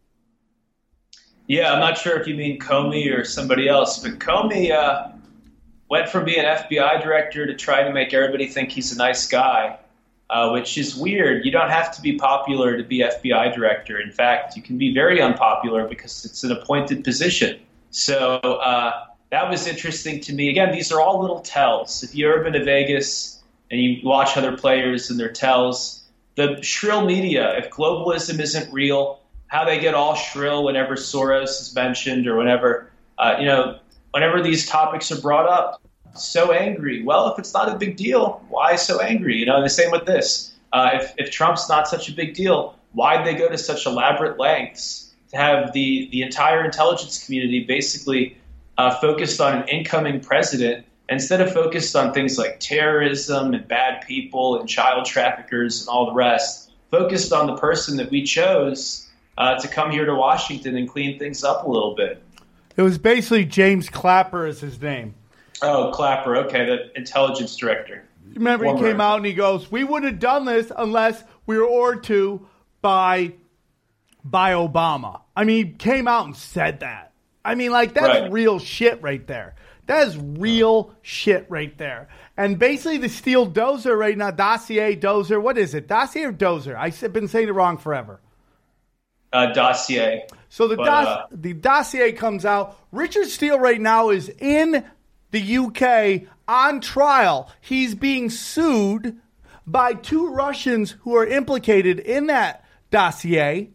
Yeah, I'm not sure if you mean Comey or somebody else, but Comey uh, went from being F B I director to try to make everybody think he's a nice guy, uh, which is weird. You don't have to be popular to be F B I director. In fact, you can be very unpopular because it's an appointed position. So uh, that was interesting to me. Again, these are all little tells. If you've ever been to Vegas and you watch other players and their tells, the shrill media, if globalism isn't real, how they get all shrill whenever Soros is mentioned or whenever, uh, you know, whenever these topics are brought up, so angry. Well, if it's not a big deal, why so angry? You know, the same with this. Uh, if, if Trump's not such a big deal, why'd they go to such elaborate lengths to have the, the entire intelligence community basically uh, focused on an incoming president instead of focused on things like terrorism and bad people and child traffickers and all the rest, focused on the person that we chose Uh, to come here to Washington and clean things up a little bit. It was basically James Clapper is his name. Oh, Clapper. Okay, the intelligence director. Remember, he Former. came out and he goes, we wouldn't have done this unless we were ordered to by, by Obama. I mean, he came out and said that. I mean, like, that's Right. real shit right there. That is real shit right there. And basically the Steele Dozer right now, dossier, Dozer, what is it? Dossier or Dozer? I've been saying it wrong forever. Uh, dossier. So the But, dos- uh, the dossier comes out. Richard Steele right now is in the U K on trial. He's being sued by two Russians who are implicated in that dossier.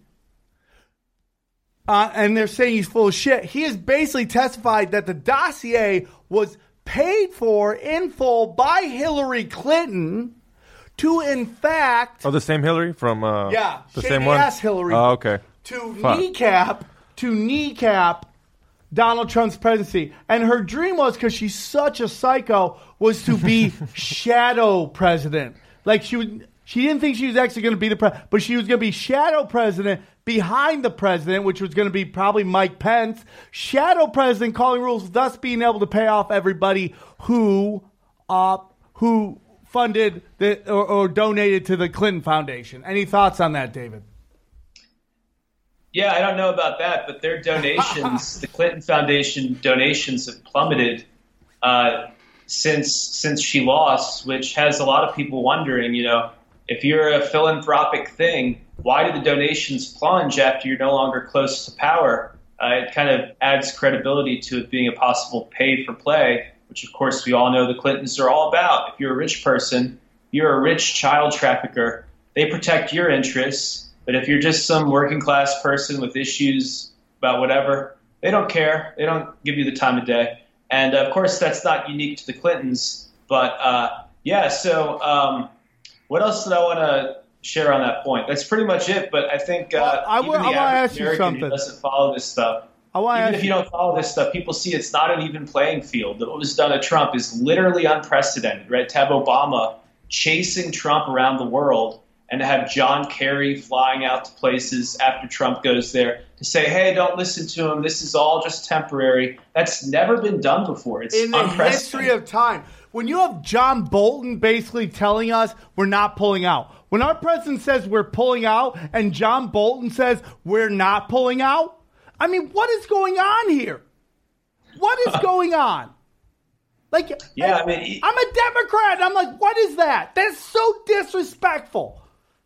Uh, and they're saying he's full of shit. He has basically testified that the dossier was paid for in full by Hillary Clinton to, in fact... Oh, the same Hillary from uh, Yeah, the shady same one. ass Hillary. Oh, okay. To Fuck. kneecap, to kneecap Donald Trump's presidency. And her dream was, because she's such a psycho, was to be shadow president. Like she would, she didn't think she was actually going to be the president, but she was going to be shadow president behind the president, which was going to be probably Mike Pence. Shadow president calling rules, thus being able to pay off everybody who, uh, who funded the or, or donated to the Clinton Foundation. Any thoughts on that, David? Yeah, I don't know about that, but their donations, the Clinton Foundation donations have plummeted uh, since since she lost, which has a lot of people wondering, you know, if you're a philanthropic thing, why did the donations plunge after you're no longer close to power? Uh, it kind of adds credibility to it being a possible pay for play, which of course we all know the Clintons are all about. If you're a rich person, you're a rich child trafficker, they protect your interests. But if you're just some working class person with issues about whatever, they don't care. They don't give you the time of day. And of course, that's not unique to the Clintons. But uh, yeah, so um, what else did I want to share on that point? That's pretty much it. But I think uh, Well, I even wa- the I wanna average ask you American something. who doesn't follow this stuff, I want to even ask if you don't follow this stuff, people see it's not an even playing field. What was done to Trump is literally unprecedented, right? To have Obama chasing Trump around the world and to have John Kerry flying out to places after Trump goes there to say, hey, don't listen to him. This is all just temporary. That's never been done before. It's in the unprecedented. history of time. When you have John Bolton basically telling us we're not pulling out. When our president says we're pulling out and John Bolton says we're not pulling out, I mean, what is going on here? What is going on? Like, Yeah, I mean, I'm a Democrat. I'm like, what is that? That's so disrespectful.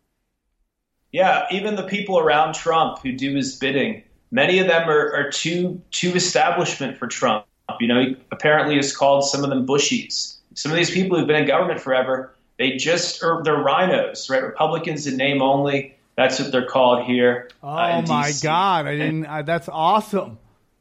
Yeah, even the people around Trump who do his bidding, many of them are, are too too establishment for Trump. You know, he apparently has called some of them Bushies. Some of these people who've been in government forever, they just are they're rhinos, right? Republicans in name only. That's what they're called here. Oh, uh, in my D C. God. I didn't. Uh, that's awesome.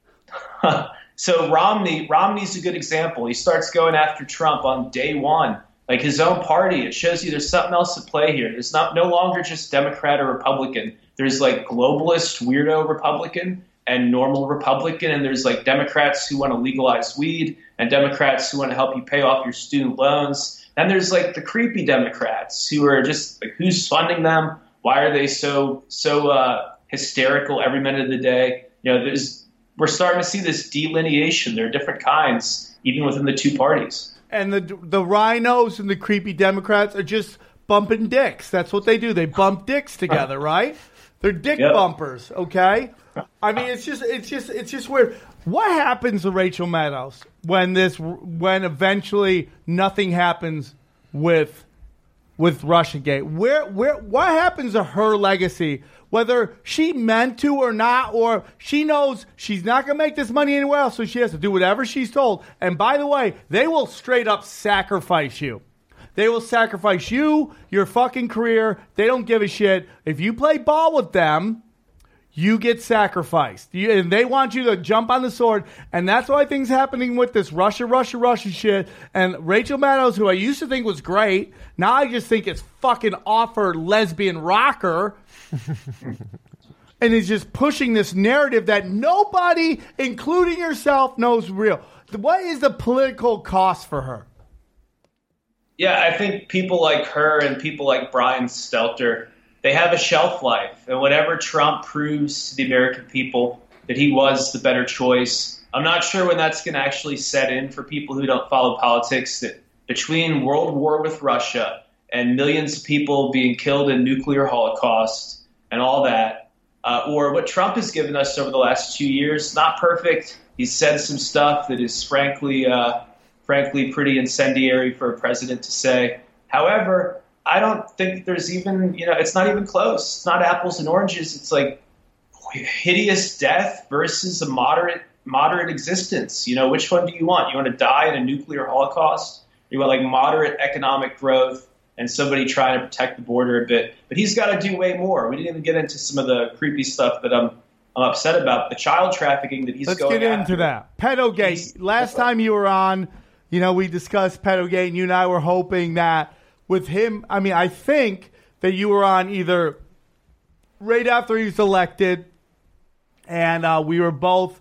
So Romney, Romney's a good example. He starts going after Trump on day one, like his own party. It shows you there's something else at play here. There's not no longer just Democrat or Republican. There's like globalist, weirdo Republican and normal Republican, and there's like Democrats who want to legalize weed and Democrats who want to help you pay off your student loans. And there's like the creepy Democrats who are just like, who's funding them? Why are they so so uh, hysterical every minute of the day? You know, there's we're starting to see this delineation. There are different kinds, even within the two parties. And the the rhinos and the creepy Democrats are just bumping dicks. That's what they do. They bump dicks together, right? They're dick Yep. bumpers. Okay. I mean, it's just it's just it's just weird. What happens to Rachel Maddow when this when eventually nothing happens with with Russiagate? Where where what happens to her legacy? Whether she meant to or not, or she knows she's not going to make this money anywhere else, so she has to do whatever she's told. And by the way, they will straight up sacrifice you. They will sacrifice you, your fucking career. They don't give a shit. If you play ball with them, you get sacrificed. You, and they want you to jump on the sword. And that's what I think is happening with this Russia, Russia, Russia shit. And Rachel Maddow, who I used to think was great, now I just think it's fucking off her lesbian rocker. And is just pushing this narrative that nobody, including herself, knows real. What is the political cost for her? Yeah, I think people like her and people like Brian Stelter, they have a shelf life. And whenever Trump proves to the American people that he was the better choice, I'm not sure when that's going to actually set in for people who don't follow politics, that between World War with Russia and millions of people being killed in nuclear holocaust and all that, uh, or what Trump has given us over the last two years, not perfect. He's said some stuff that is frankly, uh, frankly pretty incendiary for a president to say. However, I don't think there's even, you know, it's not even close. It's not apples and oranges. It's like hideous death versus a moderate, moderate existence. You know, which one do you want? You want to die in a nuclear holocaust? You want like moderate economic growth and somebody trying to protect the border a bit. But he's got to do way more. We didn't even get into some of the creepy stuff that I'm, I'm upset about. The child trafficking that he's Let's going get after. into that. Pedogate. He's- Last time you were on, you know, we discussed Pedogate, and you and I were hoping that with him, I mean, I think that you were on either right after he was elected, and uh, we were both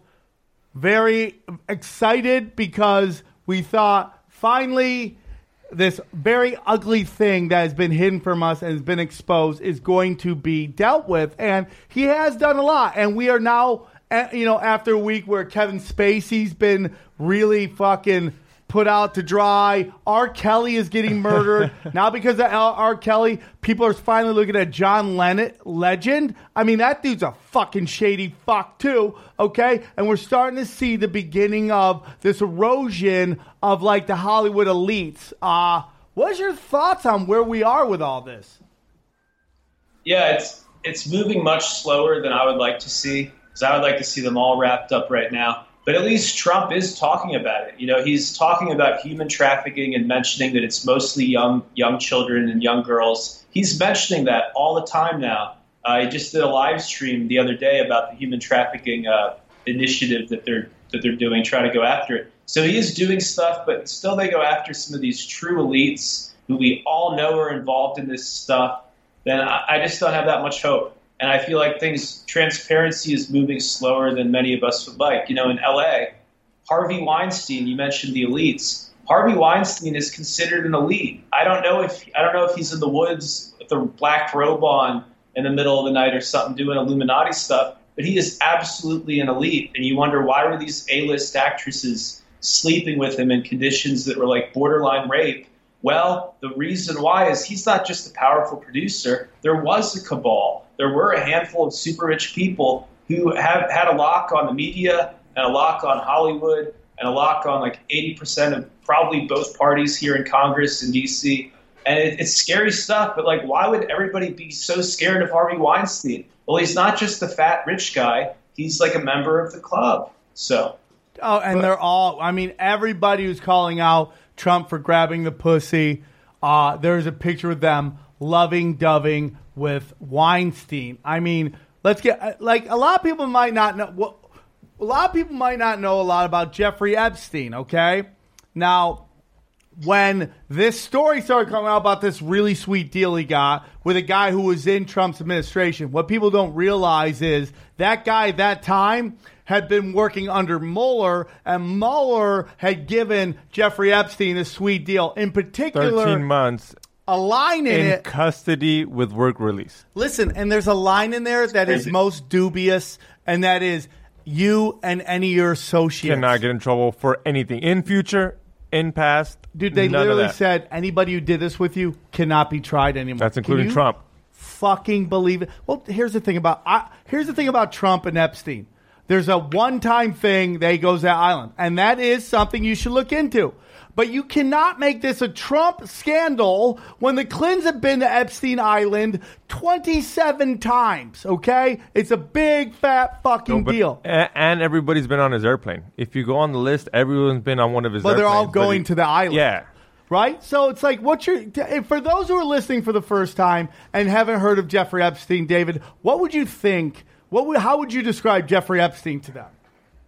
very excited because we thought finally this very ugly thing that has been hidden from us and has been exposed is going to be dealt with. And he has done a lot. And we are now, you know, after a week where Kevin Spacey's been really fucking put out to dry. R. Kelly is getting murdered. Now because of R. Kelly, people are finally looking at John Lennon, legend. I mean, that dude's a fucking shady fuck too, okay? And we're starting to see the beginning of this erosion of like the Hollywood elites. Uh, what's your thoughts on where we are with all this? Yeah, it's it's moving much slower than I would like to see, because I would like to see them all wrapped up right now. But at least Trump is talking about it. You know, he's talking about human trafficking and mentioning that it's mostly young young children and young girls. He's mentioning that all the time now. Uh, he just did a live stream the other day about the human trafficking uh, initiative that they're that they're doing, trying to go after it. So he is doing stuff, but still they go after some of these true elites who we all know are involved in this stuff. Then I, I just don't have that much hope. And I feel like things, transparency is moving slower than many of us would like. You know, in L A, Harvey Weinstein, you mentioned the elites. Harvey Weinstein is considered an elite. I don't know if I don't know if he's in the woods with a black robe on in the middle of the night or something doing Illuminati stuff, but he is absolutely an elite. And you wonder, why were these A-list actresses sleeping with him in conditions that were like borderline rape? Well, the reason why is he's not just a powerful producer. There was a cabal. There were a handful of super rich people who have had a lock on the media and a lock on Hollywood and a lock on like eighty percent of probably both parties here in Congress in D C. And it, it's scary stuff, but like, why would everybody be so scared of Harvey Weinstein? Well, he's not just the fat rich guy. He's like a member of the club. So, oh, and they're all, I mean, everybody who's calling out Trump for grabbing the pussy, uh, there's a picture of them loving-doving with Weinstein. I mean, let's get like a lot of people might not know. Well, a lot of people might not know a lot about Jeffrey Epstein. Okay, now. When this story started coming out about this really sweet deal he got with a guy who was in Trump's administration, what people don't realize is that guy at that time had been working under Mueller, and Mueller had given Jeffrey Epstein a sweet deal. In particular, thirteen months a line in, in it. custody with work release. Listen, and there's a line in there that is most dubious, and that is you and any of your associates cannot get in trouble for anything in future, in past. Dude, they none literally of that. said anybody who did this with you cannot be tried anymore. That's including Can you Trump. Fucking believe it. Well, here's the thing about I, here's the thing about Trump and Epstein. There's a one-time thing that he goes to that island, and that is something you should look into. But you cannot make this a Trump scandal when the Clintons have been to Epstein Island twenty-seven times, okay? It's a big, fat fucking No, but- deal. a- And everybody's been on his airplane. If you go on the list, everyone's been on one of his But airplanes. they're all but going he- to the island. Yeah. Right? So it's like, what's your, for those who are listening for the first time and haven't heard of Jeffrey Epstein, David, what would you think, what would, how would you describe Jeffrey Epstein to them?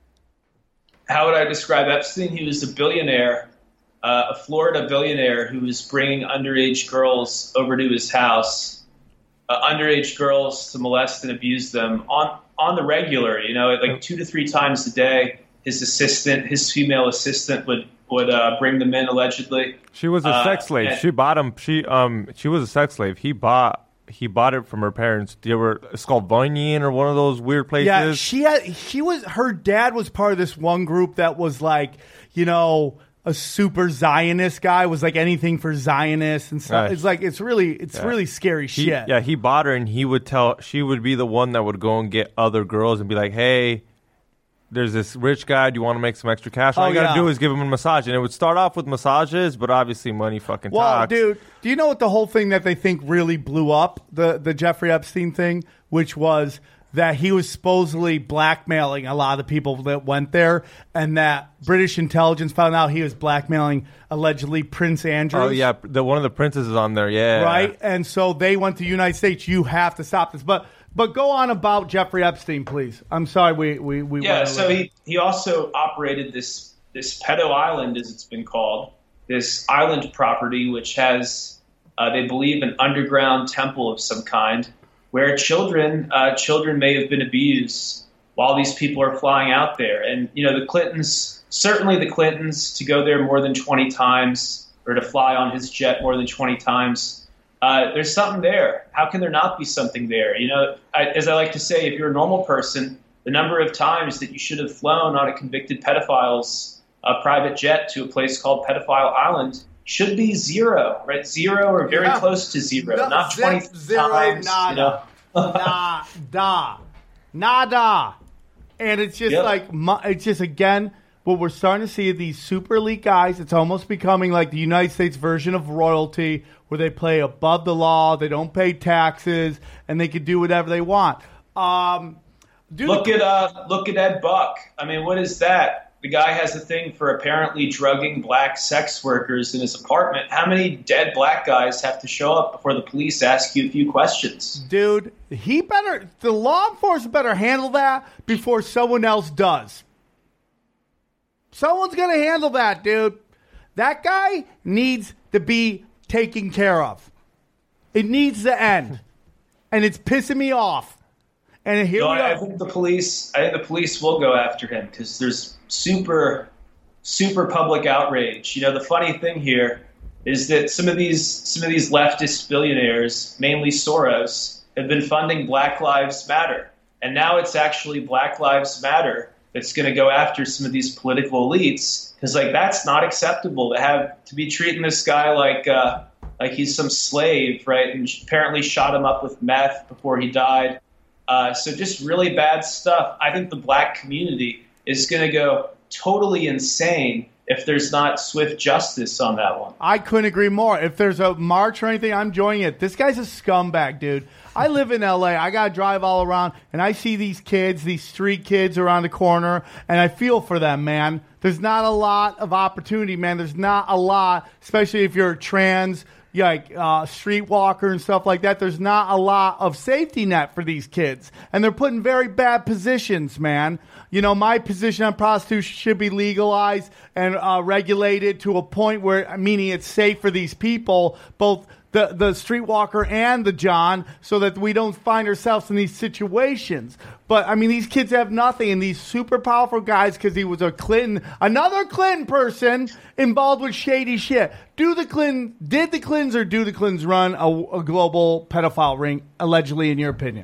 How would I describe Epstein? He was a billionaire, uh, a Florida billionaire who was bringing underage girls over to his house, uh, underage girls to molest and abuse them on, on the regular, you know, like two to three times a day. His assistant, his female assistant would, would uh, bring them in allegedly. She was a Uh, sex slave. and- She bought him. She um she was a sex slave. He bought he bought it from her parents. They were it's called Vonian or one of those weird places. Yeah, she had, she was, her dad was part of this one group that was like, you know, a super Zionist guy, was like anything for Zionists and stuff. Right. It's like, it's really, it's Yeah. really scary He- shit. Yeah, he bought her, and he would tell. She would be the one that would go and get other girls and be like, "Hey, there's this rich guy. Do you want to make some extra cash? All Oh, you got to yeah. do is give him a massage." And it would start off with massages, but obviously money fucking Well, talks. dude, do you know what the whole thing that they think really blew up, the, the Jeffrey Epstein thing, which was that he was supposedly blackmailing a lot of the people that went there, and that British intelligence found out he was blackmailing allegedly Prince Andrew. Oh yeah, the one of the princesses on there. Yeah, Right? And so they went to the United States. You have to stop this. But but go on about Jeffrey Epstein, please. I'm sorry we we, we Yeah, went so over- he, he also operated this this pedo island, as it's been called, this island property, which has, uh, they believe, an underground temple of some kind, where children uh, children may have been abused while these people are flying out there. And, you know, the Clintons, certainly the Clintons, to go there more than twenty times or to fly on his jet more than twenty times, uh, there's something there. How can there not be something there? You know, I, as I like to say, if you're a normal person, the number of times that you should have flown on a convicted pedophile's uh, private jet to a place called Pedophile Island should be zero, right? Zero or very Yeah. close to zero, No, not zip, twenty zero, times. nada. You know? Nada. Nada. And it's just Yep. like, mu- it's just, again, what we're starting to see, these super elite guys, it's almost becoming like the United States version of royalty, where they play above the law, they don't pay taxes, and they can do whatever they want. Um, do Look the- at uh, look at Ed Buck. I mean, what is that? The guy has a thing for apparently drugging black sex workers in his apartment. How many dead black guys have to show up before the police ask you a few questions? Dude, he better, the law enforcement better handle that before someone else does. Someone's going to handle that, dude. That guy needs to be taken care of. It needs to end. And it's pissing me off. And here No, we I, I are. think the police. I think the police will go after him because there's super, super public outrage. You know, the funny thing here is that some of these some of these leftist billionaires, mainly Soros, have been funding Black Lives Matter, and now it's actually Black Lives Matter that's going to go after some of these political elites because, like, that's not acceptable to have to be treating this guy like uh, like he's some slave, right? And apparently shot him up with meth before he died. Uh, so just really bad stuff. I think the black community is going to go totally insane if there's not swift justice on that one. I couldn't agree more. If there's a march or anything, I'm joining it. This guy's a scumbag, dude. I live in L A. I got to drive all around, and I see these kids, these street kids around the corner, and I feel for them, man. There's not a lot of opportunity, man. There's not a lot, especially if you're trans, like uh, streetwalker and stuff like that. There's not a lot of safety net for these kids, and they're put in very bad positions, man. You know, my position on prostitution should be legalized and uh, regulated to a point where, meaning it's safe for these people, both the, the streetwalker and the John, so that we don't find ourselves in these situations. But, I mean, these kids have nothing, and these super powerful guys, because he was a Clinton, another Clinton person involved with shady shit. Do the Clinton, did the Clintons or do the Clintons run a, a global pedophile ring, allegedly, in your opinion?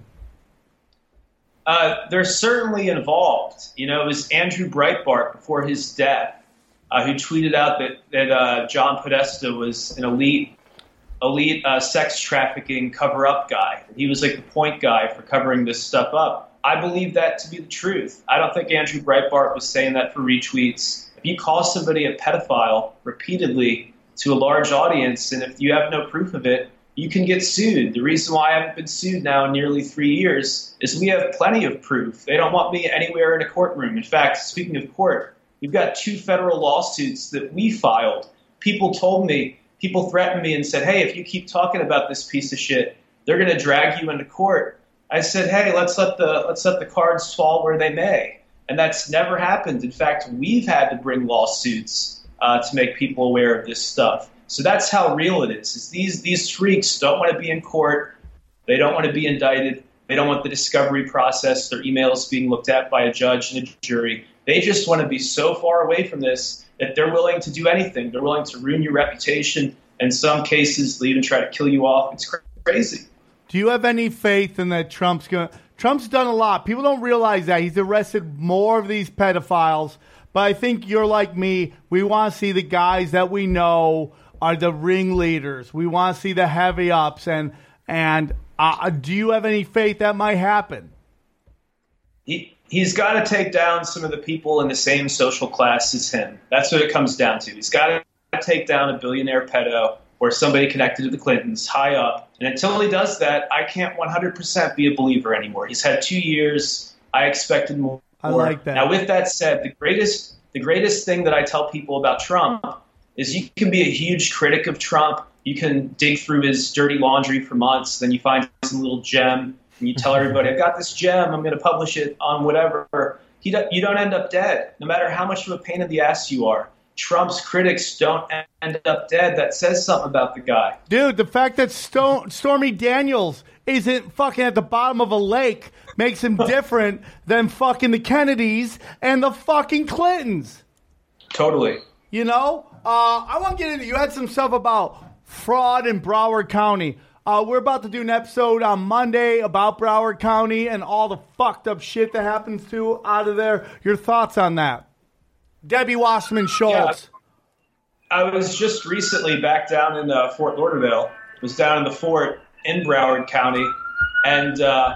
Uh, they're certainly involved. You know, it was Andrew Breitbart before his death uh, who tweeted out that, that uh, John Podesta was an elite elite uh, sex trafficking cover-up guy. He was like the point guy for covering this stuff up. I believe that to be the truth. I don't think Andrew Breitbart was saying that for retweets. If you call somebody a pedophile repeatedly to a large audience, and if you have no proof of it, you can get sued. The reason why I haven't been sued now in nearly three years is we have plenty of proof. They don't want me anywhere in a courtroom. In fact, speaking of court, we've got two federal lawsuits that we filed. People told me, people threatened me and said, hey, if you keep talking about this piece of shit, they're going to drag you into court. I said, hey, let's let the let's let the cards fall where they may. And that's never happened. In fact, we've had to bring lawsuits uh, to make people aware of this stuff. So that's how real it is. is these, these freaks don't want to be in court. They don't want to be indicted. They don't want the discovery process, their emails being looked at by a judge and a jury. They just want to be so far away from this that they're willing to do anything. They're willing to ruin your reputation. In some cases, they even try to kill you off. It's crazy. Do you have any faith in that Trump's going to... Trump's done a lot. People don't realize that. He's arrested more of these pedophiles. But I think you're like me. We want to see the guys that we know are the ringleaders. We want to see the heavy ups. And and uh, do you have any faith that might happen? He, he's got to take down some of the people in the same social class as him. That's what it comes down to. He's got to take down a billionaire pedo or somebody connected to the Clintons high up. And until he does that, I can't one hundred percent be a believer anymore. He's had two years. I expected more. I like that. Now, with that said, the greatest the greatest thing that I tell people about Trump is you can be a huge critic of Trump. You can dig through his dirty laundry for months. Then you find some little gem and you tell everybody, I've got this gem. I'm going to publish it on whatever. He do, you don't end up dead, no matter how much of a pain in the ass you are. Trump's critics don't end up dead. That says something about the guy. Dude, the fact that Sto- Stormy Daniels isn't fucking at the bottom of a lake makes him different than fucking the Kennedys and the fucking Clintons. Totally. You know? Uh, I want to get into, you had some stuff about fraud in Broward County. Uh, we're about to do an episode on Monday about Broward County and all the fucked up shit that happens to out of there. Your thoughts on that? Debbie Wasserman Schultz. Yeah, I was just recently back down in uh, Fort Lauderdale. I was down in the fort in Broward County. And uh,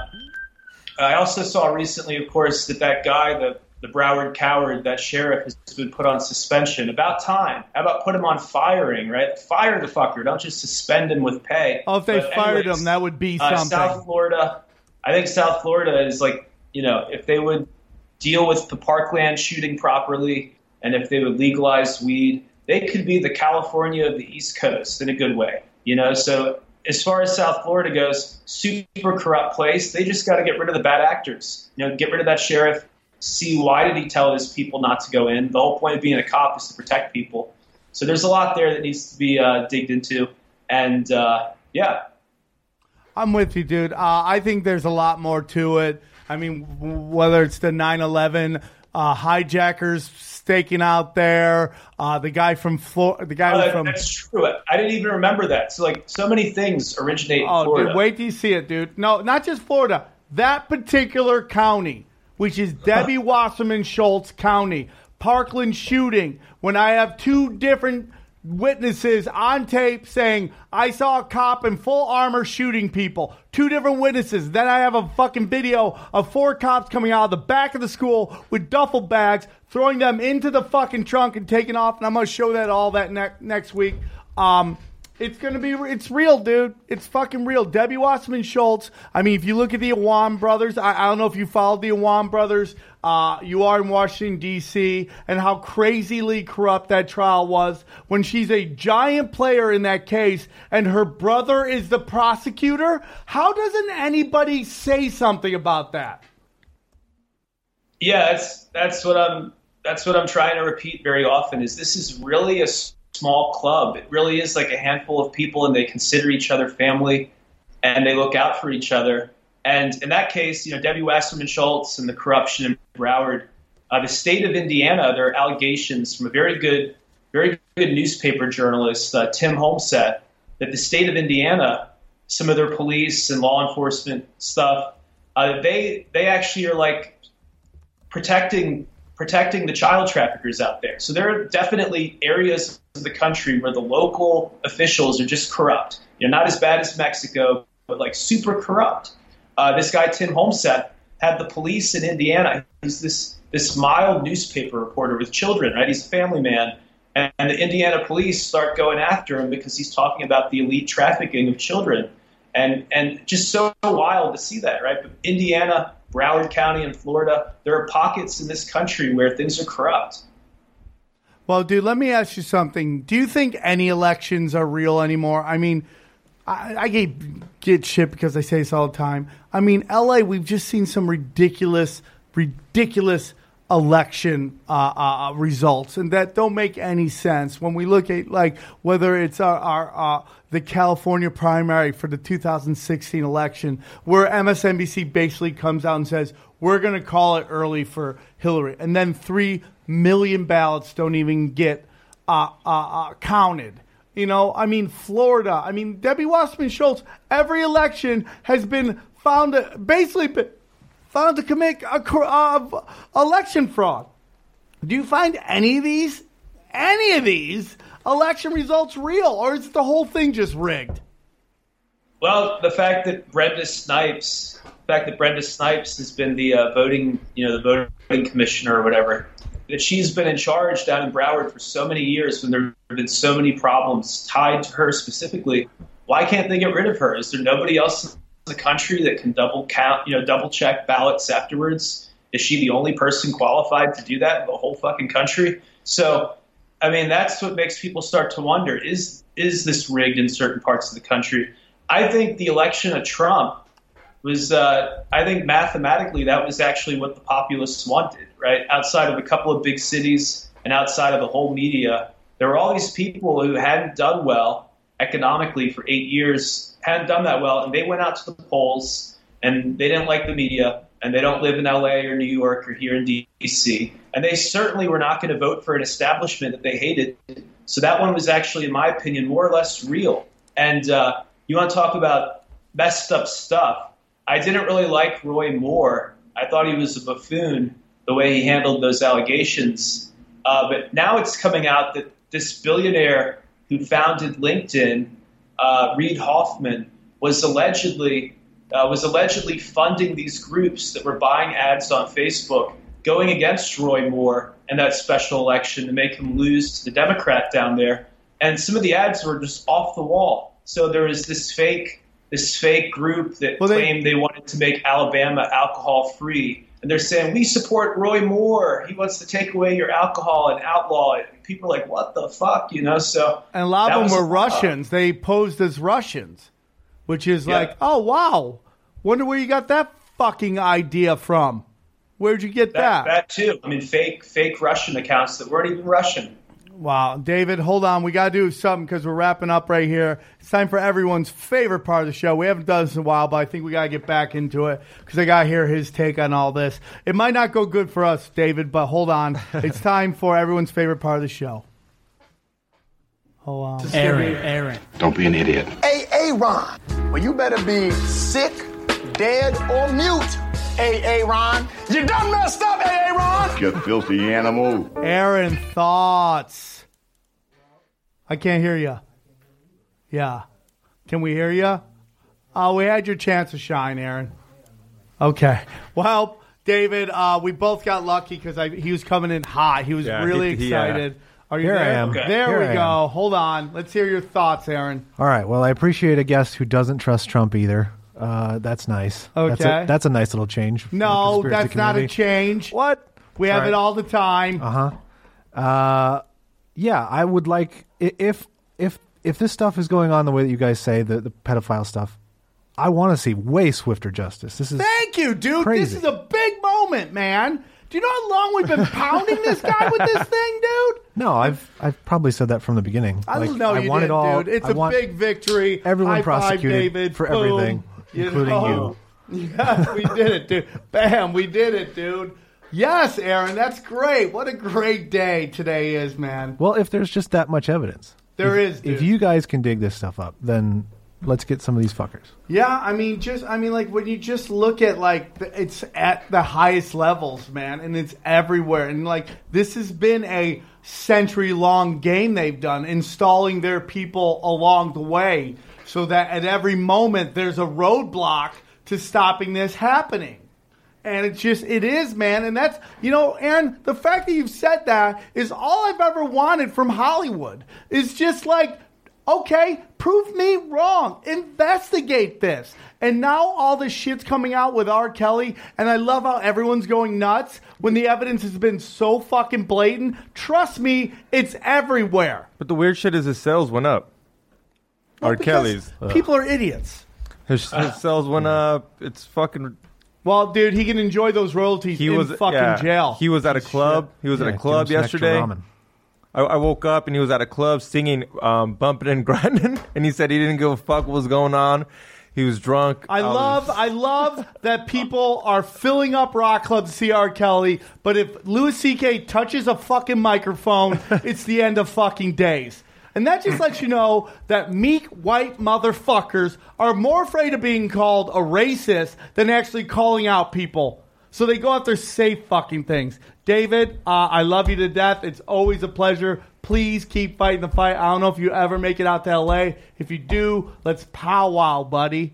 I also saw recently, of course, that that guy, the, the Broward coward, that sheriff, has been put on suspension. About time. How about put him on firing, right? Fire the fucker. Don't just suspend him with pay. Oh, if they but fired anyways, him, that would be uh, something. South Florida. I think South Florida is like, you know, if they would deal with the Parkland shooting properly, and if they would legalize weed, they could be the California of the East Coast in a good way. You know, so as far as South Florida goes, super corrupt place. They just got to get rid of the bad actors. You know, get rid of that sheriff. See, why did he tell his people not to go in? The whole point of being a cop is to protect people. So there's a lot there that needs to be uh, digged into. And, uh, yeah. I'm with you, dude. Uh, I think there's a lot more to it. I mean, whether it's the nine eleven uh, hijackers staking out there, uh, the guy from Florida, the guy uh, from that's true. I didn't even remember that. So like, so many things originate in oh, Florida. Dude, wait till you see it, dude. No, not just Florida. That particular county, which is Debbie Wasserman Schultz County, Parkland shooting. When I have two different witnesses on tape saying I saw a cop in full armor shooting people. Two different witnesses. Then I have a fucking video of four cops coming out of the back of the school with duffel bags, throwing them into the fucking trunk and taking off. And I'm going to show that all that ne- next week. Um, It's going to be, it's real, dude. It's fucking real. Debbie Wasserman Schultz. I mean, if you look at the Awan brothers, I, I don't know if you followed the Awan brothers. Uh, you are in Washington, D C, and how crazily corrupt that trial was when she's a giant player in that case and her brother is the prosecutor. How doesn't anybody say something about that? Yeah, that's, that's what I'm, that's what I'm trying to repeat very often is this is really a small club. It really is like a handful of people, and they consider each other family, and they look out for each other. And in that case, you know, Debbie Wasserman Schultz and the corruption in Broward, uh, the state of Indiana, there are allegations from a very good, very good newspaper journalist, uh, Tim Holmset, that the state of Indiana, some of their police and law enforcement stuff, uh, they they actually are like protecting. protecting the child traffickers out there. So there are definitely areas of the country where the local officials are just corrupt. You know, not as bad as Mexico, but like super corrupt. Uh, this guy, Tim Holmset, had the police in Indiana. He's this this mild newspaper reporter with children, right? He's a family man. And, and the Indiana police start going after him because he's talking about the elite trafficking of children. And, and just so wild to see that, right? But Indiana, Broward County in Florida, there are pockets in this country where things are corrupt. Well, dude, let me ask you something. Do you think any elections are real anymore? I mean, I, I get, get shit because I say this all the time. I mean, L A, we've just seen some ridiculous, ridiculous election uh, uh, results, and that don't make any sense. When we look at, like, whether it's our, our uh, the California primary for the two thousand sixteen election, where M S N B C basically comes out and says, we're going to call it early for Hillary, and then three million ballots don't even get uh, uh, uh, counted. You know, I mean, Florida, I mean, Debbie Wasserman Schultz, every election has been found to, basically been found to commit a, uh, election fraud. Do you find any of these, any of these election results real, or is the whole thing just rigged? Well, the fact that Brenda Snipes, the fact that Brenda Snipes has been the uh, voting, you know, the voting commissioner or whatever, that she's been in charge down in Broward for so many years when there have been so many problems tied to her specifically. Why can't they get rid of her? Is there nobody else in the country that can double count, you know, double check ballots afterwards? Is she the only person qualified to do that in the whole fucking country? So, I mean, that's what makes people start to wonder, is is this rigged in certain parts of the country? I think the election of Trump was, uh, I think mathematically that was actually what the populists wanted, right? Outside of a couple of big cities and outside of the whole media, there were all these people who hadn't done well economically for eight years, hadn't done that well, and they went out to the polls, and they didn't like the media, and they don't live in L A or New York or here in D C, and they certainly were not going to vote for an establishment that they hated. So that one was actually, in my opinion, more or less real. And uh, you want to talk about messed up stuff. I didn't really like Roy Moore. I thought he was a buffoon, the way he handled those allegations. Uh, but now it's coming out that this billionaire who founded LinkedIn, uh, Reid Hoffman, was allegedly uh, was allegedly funding these groups that were buying ads on Facebook, going against Roy Moore and that special election to make him lose to the Democrat down there. And some of the ads were just off the wall. So there was this fake this fake group that well, claimed they, they wanted to make Alabama alcohol free. And they're saying, we support Roy Moore. He wants to take away your alcohol and outlaw it. And people are like, what the fuck? You know, so. And a lot of them were Russians. Uh, they posed as Russians, which is yeah. like, oh, wow. Wonder where you got that fucking idea from. Where'd you get that? That, that too. I mean, fake, fake Russian accounts that weren't even Russian. Wow. David, hold on. We got to do something because we're wrapping up right here. It's time for everyone's favorite part of the show. We haven't done this in a while, but I think we got to get back into it because I got to hear his take on all this. It might not go good for us, David, but hold on. It's time for everyone's favorite part of the show. Hold on. Aaron, Aaron. Don't be an idiot. Hey, Aaron. Well, you better be sick, dead, or mute. Hey, Aaron. You done messed up, hey, Aaron. You filthy animal. Aaron, thoughts. I can't hear you. Yeah. Can we hear you? Oh, we had your chance to shine, Aaron. Okay. Well, David, uh, we both got lucky because he was coming in hot. He was yeah, really he, excited. He, Are you Here I there? am. Okay. There Here we I go. Hold on. Let's hear your thoughts, Aaron. All right. Well, I appreciate a guest who doesn't trust Trump either. Uh, that's nice. That's Okay. a, that's a nice little change. for the No, conspiracy that's not a community. change. What? We have All it right. all the time. Uh huh. Uh, yeah, I would like i- if if if this stuff is going on the way that you guys say, the the pedophile stuff. I want to see way swifter justice. This is Thank you, dude. crazy. This is a big moment, man. Do you know how long we've been pounding this guy with this thing, dude? no. I've I've probably said that from the beginning. I Like, don't know I you want did, it all. dude. It's I a want big victory. everyone High five, prosecuted David. for Boom. everything, including know? Yes, we did it, dude. Bam, we did it, dude. Yes, Aaron, that's great. What a great day today is, man. Well, if there's just that much evidence, There if, is, dude. If you guys can dig this stuff up, then let's get some of these fuckers. Yeah, I mean, just I mean, like when you just look at like the, it's at the highest levels, man, and it's everywhere. And like this has been a century-long game they've done, installing their people along the way, so that at every moment there's a roadblock to stopping this happening. And it's just, it is, man. And that's, you know, Aaron, the fact that you've said that is all I've ever wanted from Hollywood. It's just like, okay, prove me wrong. Investigate this. And now all this shit's coming out with R. Kelly, and I love how everyone's going nuts when the evidence has been so fucking blatant. Trust me, it's everywhere. But the weird shit is his sales went up. R. Because Kelly's. People are idiots. His, his sales went up. It's fucking. Well, dude, he can enjoy those royalties He in was fucking yeah. jail. He was at a Piece of club. shit. He was Yeah, at a give club him some extra yesterday. ramen. I, I woke up and he was at a club singing um, "Bumpin' and Grindin'," and he said he didn't give a fuck what was going on. He was drunk. I was- love, I love that people are filling up rock clubs to see R. Kelly. But if Louis C K touches a fucking microphone, it's the end of fucking days. And that just lets you know that meek white motherfuckers are more afraid of being called a racist than actually calling out people. So they go after safe fucking things. David, uh, I love you to death. It's always a pleasure. Please keep fighting the fight. I don't know if you ever make it out to L A. If you do, let's powwow, buddy.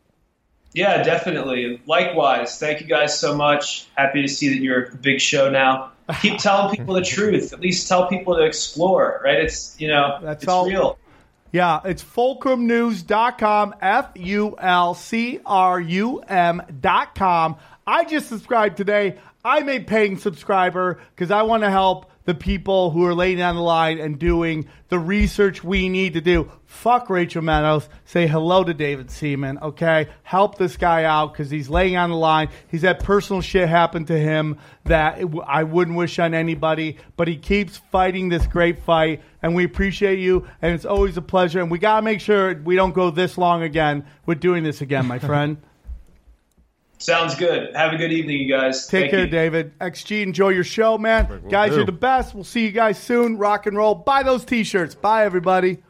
Yeah, definitely. Likewise. Thank you guys so much. Happy to see that you're a big show now. Keep telling people the truth. At least tell people to explore, right? It's, you know, That's it's all- real. Yeah, it's fulcrum news dot com, F U L C R U M dot com. I just subscribed today. I'm a paying subscriber because I want to help the people who are laying down the line and doing the research we need to do. Fuck Rachel Maddow. Say hello to David Seaman, okay? Help this guy out because he's laying on the line. He's had personal shit happen to him that it w- I wouldn't wish on anybody, but he keeps fighting this great fight, and we appreciate you, and it's always a pleasure, and we got to make sure we don't go this long again with doing this again, my friend. Sounds good. Have a good evening, you guys. Take Thank care, you. David. X G, enjoy your show, man. Guys, do. you're the best. We'll see you guys soon. Rock and roll. Buy those T-shirts. Bye, everybody.